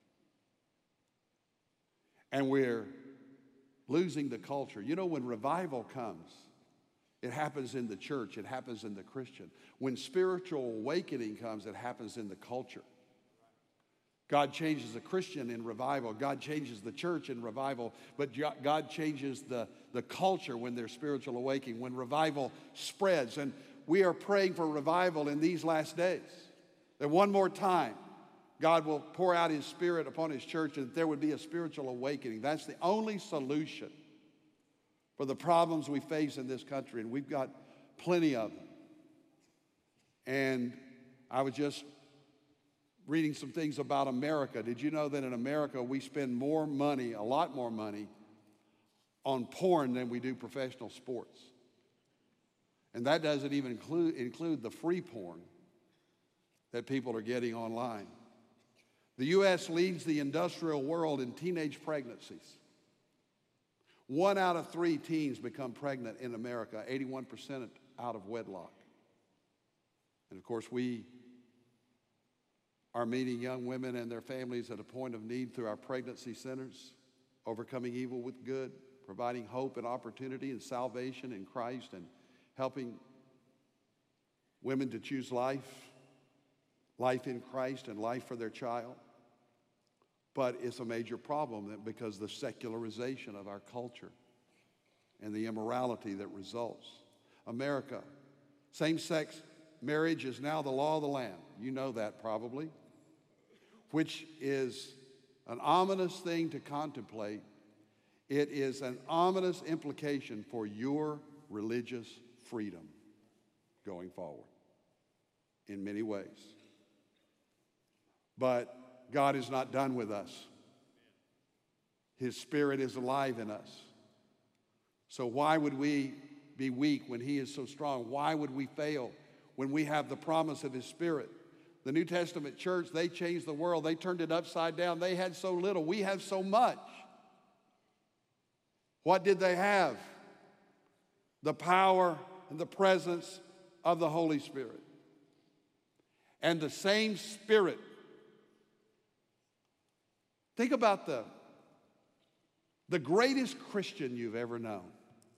And we're losing the culture. You know, when revival comes, it happens in the church, it happens in the Christian. When spiritual awakening comes, it happens in the culture. God changes a Christian in revival. God changes the church in revival. But God changes the, the culture when there's spiritual awakening, when revival spreads. And we are praying for revival in these last days. That one more time, God will pour out His Spirit upon His church and that there would be a spiritual awakening. That's the only solution for the problems we face in this country, and we've got plenty of them. And I was just reading some things about America. Did you know that in America we spend more money, a lot more money, on porn than we do professional sports? And that doesn't even include, include the free porn that people are getting online. The U S leads the industrial world in teenage pregnancies. One out of three teens become pregnant in America, eighty-one percent out of wedlock. And of course, we are meeting young women and their families at a point of need through our pregnancy centers, overcoming evil with good, providing hope and opportunity and salvation in Christ, and helping women to choose life, life in Christ and life for their child. But it's a major problem because of the secularization of our culture and the immorality that results. America, same-sex marriage is now the law of the land. You know that probably, which is an ominous thing to contemplate. It is an ominous implication for your religious freedom going forward in many ways. But God is not done with us. His Spirit is alive in us. So why would we be weak when He is so strong? Why would we fail when we have the promise of His Spirit? The New Testament church, they changed the world. They turned it upside down. They had so little. We have so much. What did they have? The power and the presence of the Holy Spirit. And the same Spirit. Think about the, the greatest Christian you've ever known.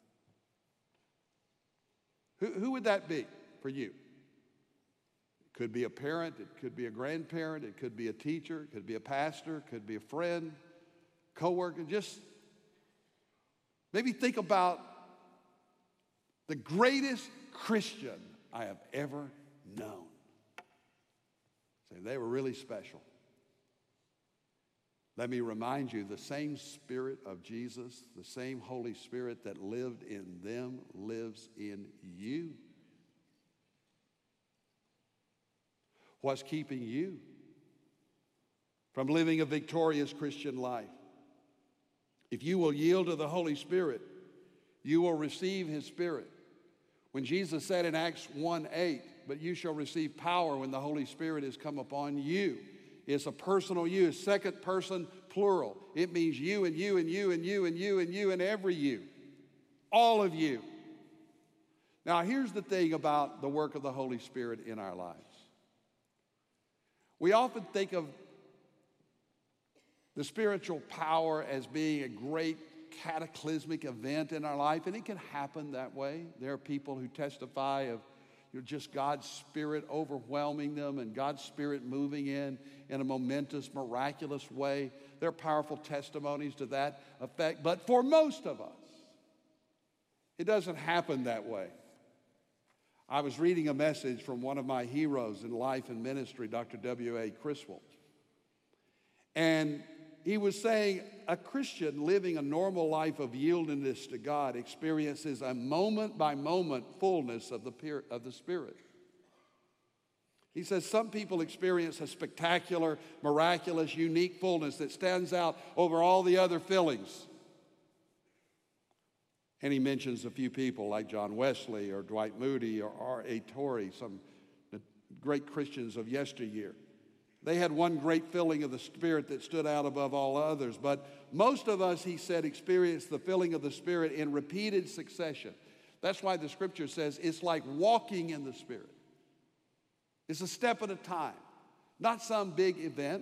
Who, who would that be for you? It could be a parent, it could be a grandparent, it could be a teacher, it could be a pastor, it could be a friend, coworker, just maybe think about the greatest Christian I have ever known. Say, they were really special. Let me remind you, the same Spirit of Jesus, the same Holy Spirit that lived in them lives in you. What's keeping you from living a victorious Christian life? If you will yield to the Holy Spirit, you will receive His Spirit. When Jesus said in Acts one eight, but you shall receive power when the Holy Spirit has come upon you. It's a personal you, second person plural. It means you and you and you and you and you and you and every you. All of you. Now here's the thing about the work of the Holy Spirit in our lives. We often think of the spiritual power as being a great cataclysmic event in our life, and it can happen that way. There are people who testify of you know, just God's Spirit overwhelming them and God's Spirit moving in in a momentous, miraculous way. There are powerful testimonies to that effect. But for most of us, it doesn't happen that way. I was reading a message from one of my heroes in life and ministry, Doctor W A Criswell. And he was saying a Christian living a normal life of yieldedness to God experiences a moment-by-moment fullness of the, of the Spirit. He says some people experience a spectacular, miraculous, unique fullness that stands out over all the other fillings. And he mentions a few people like John Wesley or Dwight Moody or R A Torrey, some great Christians of yesteryear. They had one great filling of the Spirit that stood out above all others. But most of us, he said, experience the filling of the Spirit in repeated succession. That's why the Scripture says it's like walking in the Spirit. It's a step at a time, not some big event,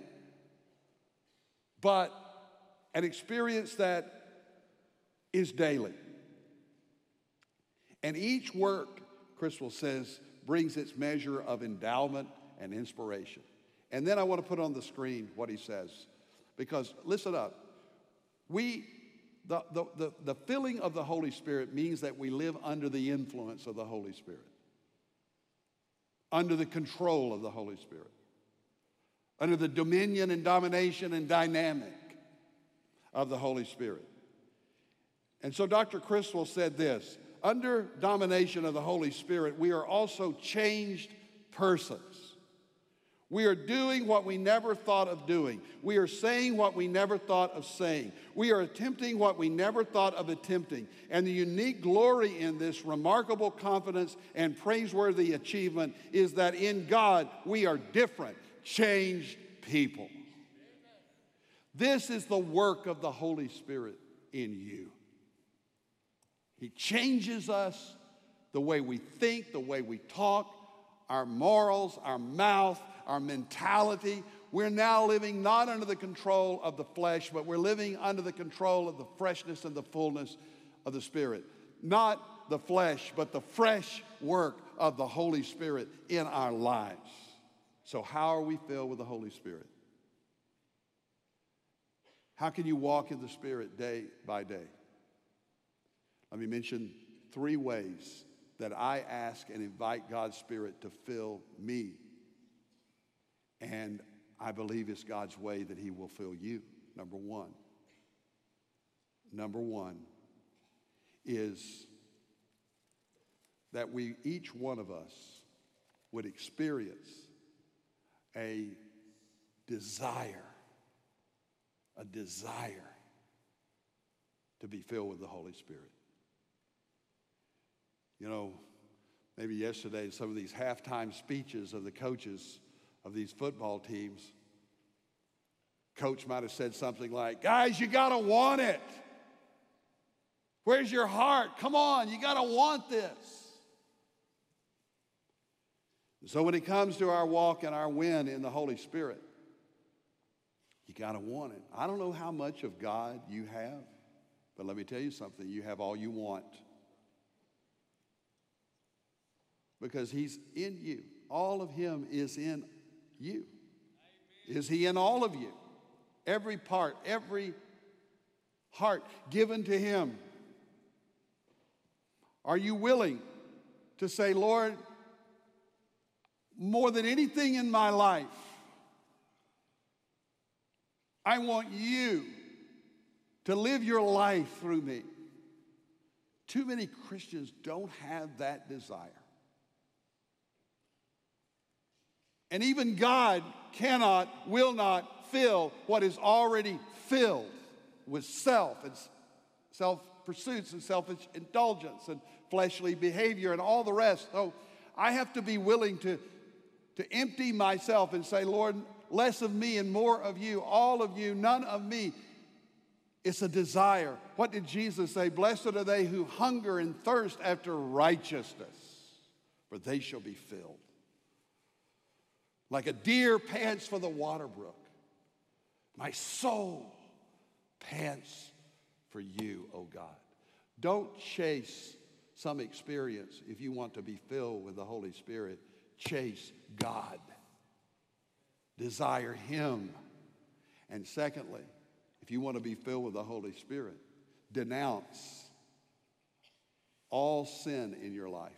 but an experience that is daily. And each work, Criswell says, brings its measure of endowment and inspiration. And then I want to put on the screen what he says, because listen up. We, the, the, the, the filling of the Holy Spirit means that we live under the influence of the Holy Spirit, under the control of the Holy Spirit, under the dominion and domination and dynamic of the Holy Spirit. And so Doctor Criswell said this, under domination of the Holy Spirit, we are also changed persons. We are doing what we never thought of doing. We are saying what we never thought of saying. We are attempting what we never thought of attempting. And the unique glory in this remarkable confidence and praiseworthy achievement is that in God we are different, changed people. This is the work of the Holy Spirit in you. He changes us, the way we think, the way we talk, our morals, our mouth, our mentality. We're now living not under the control of the flesh, but we're living under the control of the freshness and the fullness of the Spirit. Not the flesh, but the fresh work of the Holy Spirit in our lives. So how are we filled with the Holy Spirit? How can you walk in the Spirit day by day? Let me mention three ways that I ask and invite God's Spirit to fill me. And I believe it's God's way that He will fill you. Number one. Number one is that we, each one of us, would experience a desire, a desire to be filled with the Holy Spirit. You know, maybe yesterday, some of these halftime speeches of the coaches of these football teams, coach might have said something like, guys, you got to want it. Where's your heart? Come on, you got to want this. And so when it comes to our walk and our win in the Holy Spirit, you got to want it. I don't know how much of God you have, but let me tell you something, you have all you want. Because He's in you. All of Him is in you. Amen. Is He in all of you? Every part, every heart given to Him? Are you willing to say, Lord, more than anything in my life, I want you to live your life through me? Too many Christians don't have that desire. And even God cannot, will not fill what is already filled with self and self-pursuits and selfish indulgence and fleshly behavior and all the rest. So I have to be willing to, to empty myself and say, Lord, less of me and more of you, all of you, none of me. It's a desire. What did Jesus say? Blessed are they who hunger and thirst after righteousness, for they shall be filled. Like a deer pants for the water brook, my soul pants for you, O God. Don't chase some experience if you want to be filled with the Holy Spirit. Chase God. Desire Him. And secondly, if you want to be filled with the Holy Spirit, denounce all sin in your life.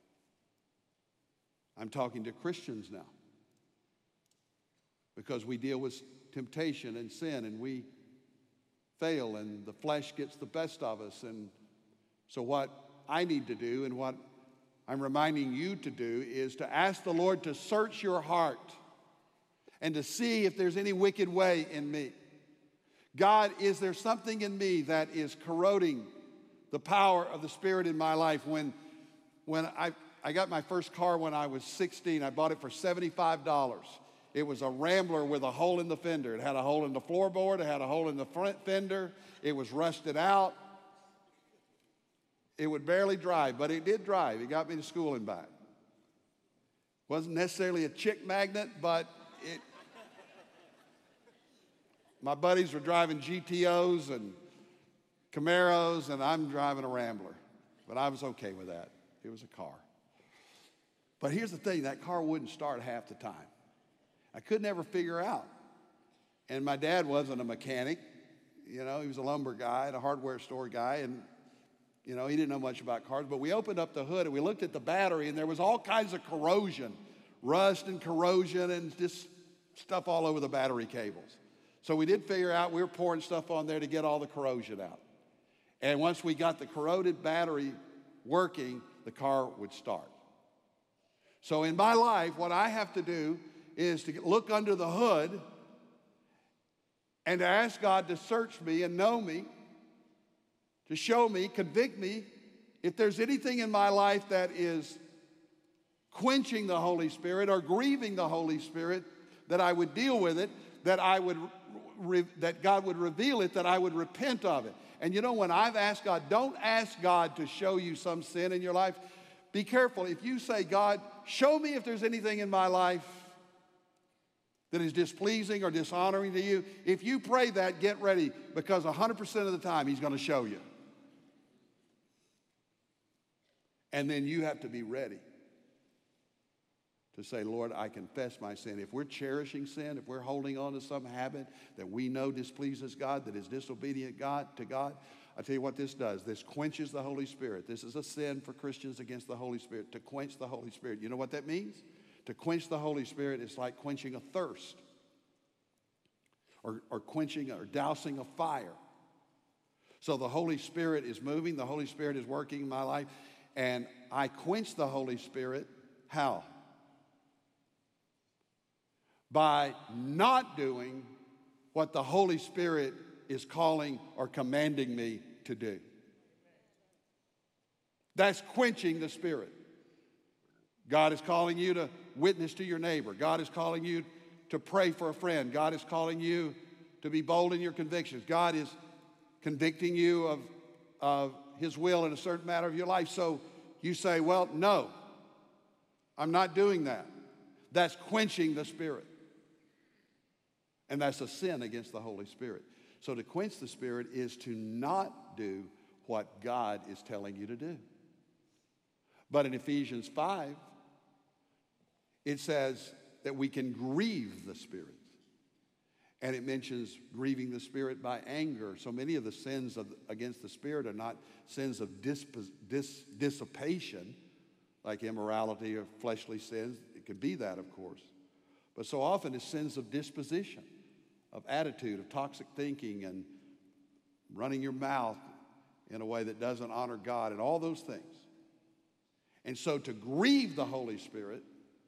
I'm talking to Christians now, because we deal with temptation and sin, and we fail, and the flesh gets the best of us. And so what I need to do, and what I'm reminding you to do, is to ask the Lord to search your heart and to see if there's any wicked way in me. God, is there something in me that is corroding the power of the Spirit in my life? When, when I, I got my first car when I was sixteen, I bought it for seventy-five dollars. It was a Rambler with a hole in the fender. It had a hole in the floorboard. It had a hole in the front fender. It was rusted out. It would barely drive, but it did drive. It got me to school and back. Wasn't necessarily a chick magnet, but it... My buddies were driving G T Os and Camaros, and I'm driving a Rambler. But I was okay with that. It was a car. But here's the thing, that car wouldn't start half the time. I could never figure out. And my dad wasn't a mechanic. You know, he was a lumber guy and a hardware store guy, and, you know, he didn't know much about cars. But we opened up the hood, and we looked at the battery, and there was all kinds of corrosion, rust and corrosion and just stuff all over the battery cables. So we did figure out we were pouring stuff on there to get all the corrosion out. And once we got the corroded battery working, the car would start. So in my life, what I have to do is to look under the hood and to ask God to search me and know me, to show me, convict me, if there's anything in my life that is quenching the Holy Spirit or grieving the Holy Spirit, that I would deal with it, that I would, re, that God would reveal it, that I would repent of it. And you know, when I've asked God, don't ask God to show you some sin in your life. Be careful. If you say, God, show me if there's anything in my life that is displeasing or dishonoring to you, if you pray that, get ready, because one hundred percent of the time He's going to show you. And then you have to be ready to say, Lord, I confess my sin. If we're cherishing sin, if we're holding on to some habit that we know displeases God, that is disobedient God to God, I tell you what this does. This quenches the Holy Spirit. This is a sin for Christians against the Holy Spirit, to quench the Holy Spirit. You know what that means? To quench the Holy Spirit is like quenching a thirst, or, or quenching or dousing a fire. So the Holy Spirit is moving. The Holy Spirit is working in my life. And I quench the Holy Spirit. How? By not doing what the Holy Spirit is calling or commanding me to do. That's quenching the Spirit. God is calling you to witness to your neighbor. God is calling you to pray for a friend. God is calling you to be bold in your convictions. God is convicting you of, of His will in a certain matter of your life. So you say, well, no, I'm not doing that. That's quenching the Spirit. And that's a sin against the Holy Spirit. So to quench the Spirit is to not do what God is telling you to do. But in Ephesians five, it says that we can grieve the Spirit. And it mentions grieving the Spirit by anger. So many of the sins of, against the Spirit are not sins of dispos, dis, dissipation, like immorality or fleshly sins. It could be that, of course. But so often it's sins of disposition, of attitude, of toxic thinking, and running your mouth in a way that doesn't honor God, and all those things. And so to grieve the Holy Spirit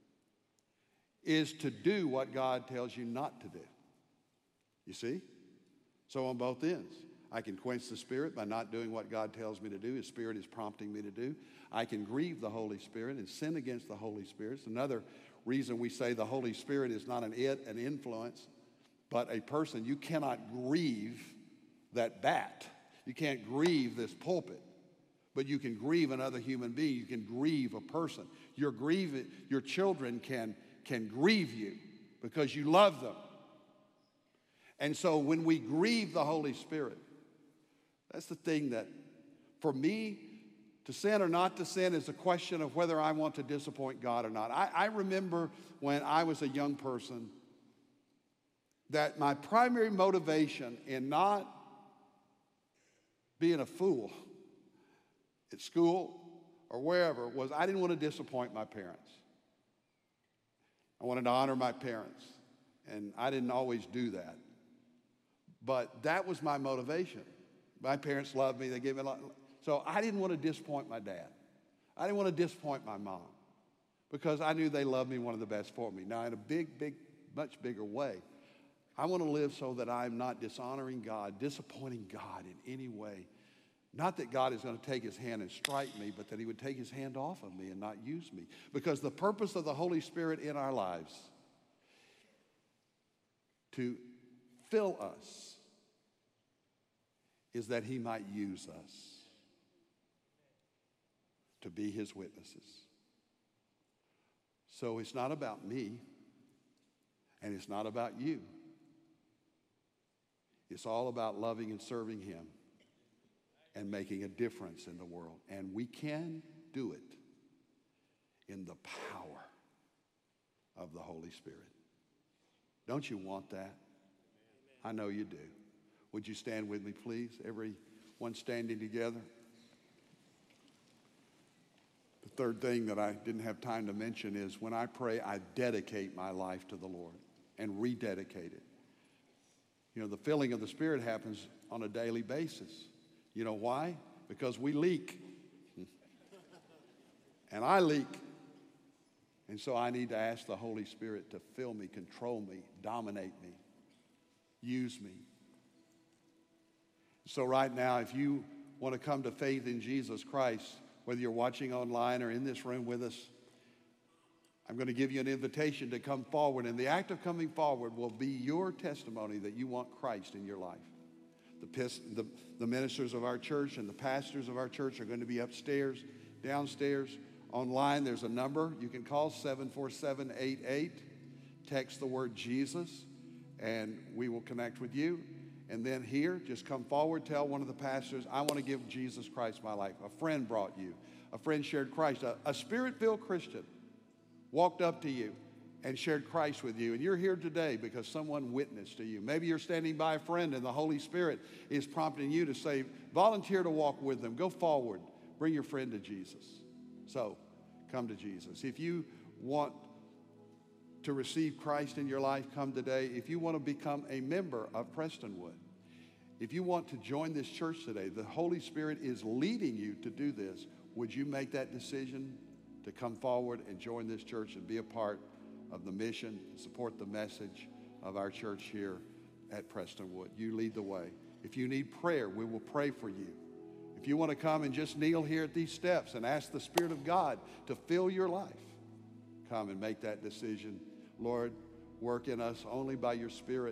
is to do what God tells you not to do. You see? So on both ends. I can quench the Spirit by not doing what God tells me to do. His Spirit is prompting me to do. I can grieve the Holy Spirit and sin against the Holy Spirit. It's another reason we say the Holy Spirit is not an it, an influence, but a person. You cannot grieve that bat. You can't grieve this pulpit. But you can grieve another human being. You can grieve a person. Your, grieve, your children can, can grieve you because you love them. And so when we grieve the Holy Spirit, that's the thing that, for me, to sin or not to sin is a question of whether I want to disappoint God or not. I, I remember when I was a young person that my primary motivation in not being a fool at school or wherever was I didn't want to disappoint my parents. I wanted to honor my parents, and I didn't always do that. But that was my motivation. My parents loved me. They gave me a lot. So I didn't want to disappoint my dad. I didn't want to disappoint my mom because I knew they loved me, wanted the best for me. Now, in a big, big, much bigger way, I want to live so that I'm not dishonoring God, disappointing God in any way. Not that God is going to take his hand and strike me, but that he would take his hand off of me and not use me. Because the purpose of the Holy Spirit in our lives to fill us is that he might use us to be his witnesses. So it's not about me, and it's not about you. It's all about loving and serving him and making a difference in the world. And we can do it in the power of the Holy Spirit. Don't you want that? I know you do. Would you stand with me, please? Everyone standing together. The third thing that I didn't have time to mention is when I pray, I dedicate my life to the Lord and rededicate it. You know, the filling of the Spirit happens on a daily basis. You know why? Because we leak. And I leak. And so I need to ask the Holy Spirit to fill me, control me, dominate me, use me. So right now, if you want to come to faith in Jesus Christ, whether you're watching online or in this room with us, I'm going to give you an invitation to come forward. And the act of coming forward will be your testimony that you want Christ in your life. The, the, the ministers of our church and the pastors of our church are going to be upstairs, downstairs. Online, there's a number you can call, seven four seven eight eight. Text the word Jesus, and we will connect with you. And then here, just come forward, tell one of the pastors, I want to give Jesus Christ my life. A friend brought you. A friend shared Christ. A, a Spirit-filled Christian walked up to you and shared Christ with you. And you're here today because someone witnessed to you. Maybe you're standing by a friend and the Holy Spirit is prompting you to say, volunteer to walk with them. Go forward. Bring your friend to Jesus. So, come to Jesus. If you want to receive Christ in your life, come today. If you want to become a member of Prestonwood, if you want to join this church today, the Holy Spirit is leading you to do this. Would you make that decision to come forward and join this church and be a part of the mission, support the message of our church here at Prestonwood? You lead the way. If you need prayer, we will pray for you. If you want to come and just kneel here at these steps and ask the Spirit of God to fill your life, come and make that decision. Lord, work in us only by your Spirit.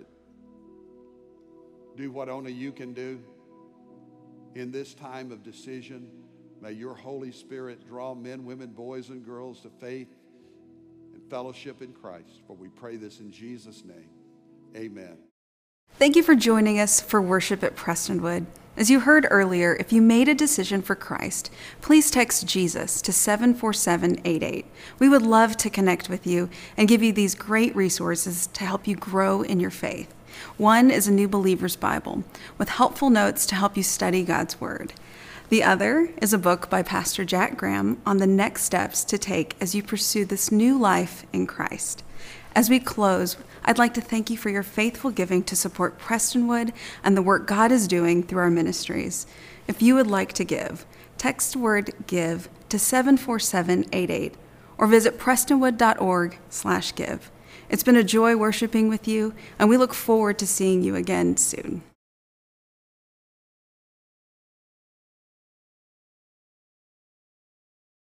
Do what only you can do. In this time of decision, may your Holy Spirit draw men, women, boys, and girls to faith and fellowship in Christ. For we pray this in Jesus' name. Amen. Thank you for joining us for worship at Prestonwood. As you heard earlier, if you made a decision for Christ, please text Jesus to seven four seven eight eight. We would love to connect with you and give you these great resources to help you grow in your faith. One is a New Believer's Bible with helpful notes to help you study God's Word. The other is a book by Pastor Jack Graham on the next steps to take as you pursue this new life in Christ. As we close, I'd like to thank you for your faithful giving to support Prestonwood and the work God is doing through our ministries. If you would like to give, text the word GIVE to seven four seven eight eight or visit prestonwood.org slash give. It's been a joy worshiping with you, and we look forward to seeing you again soon.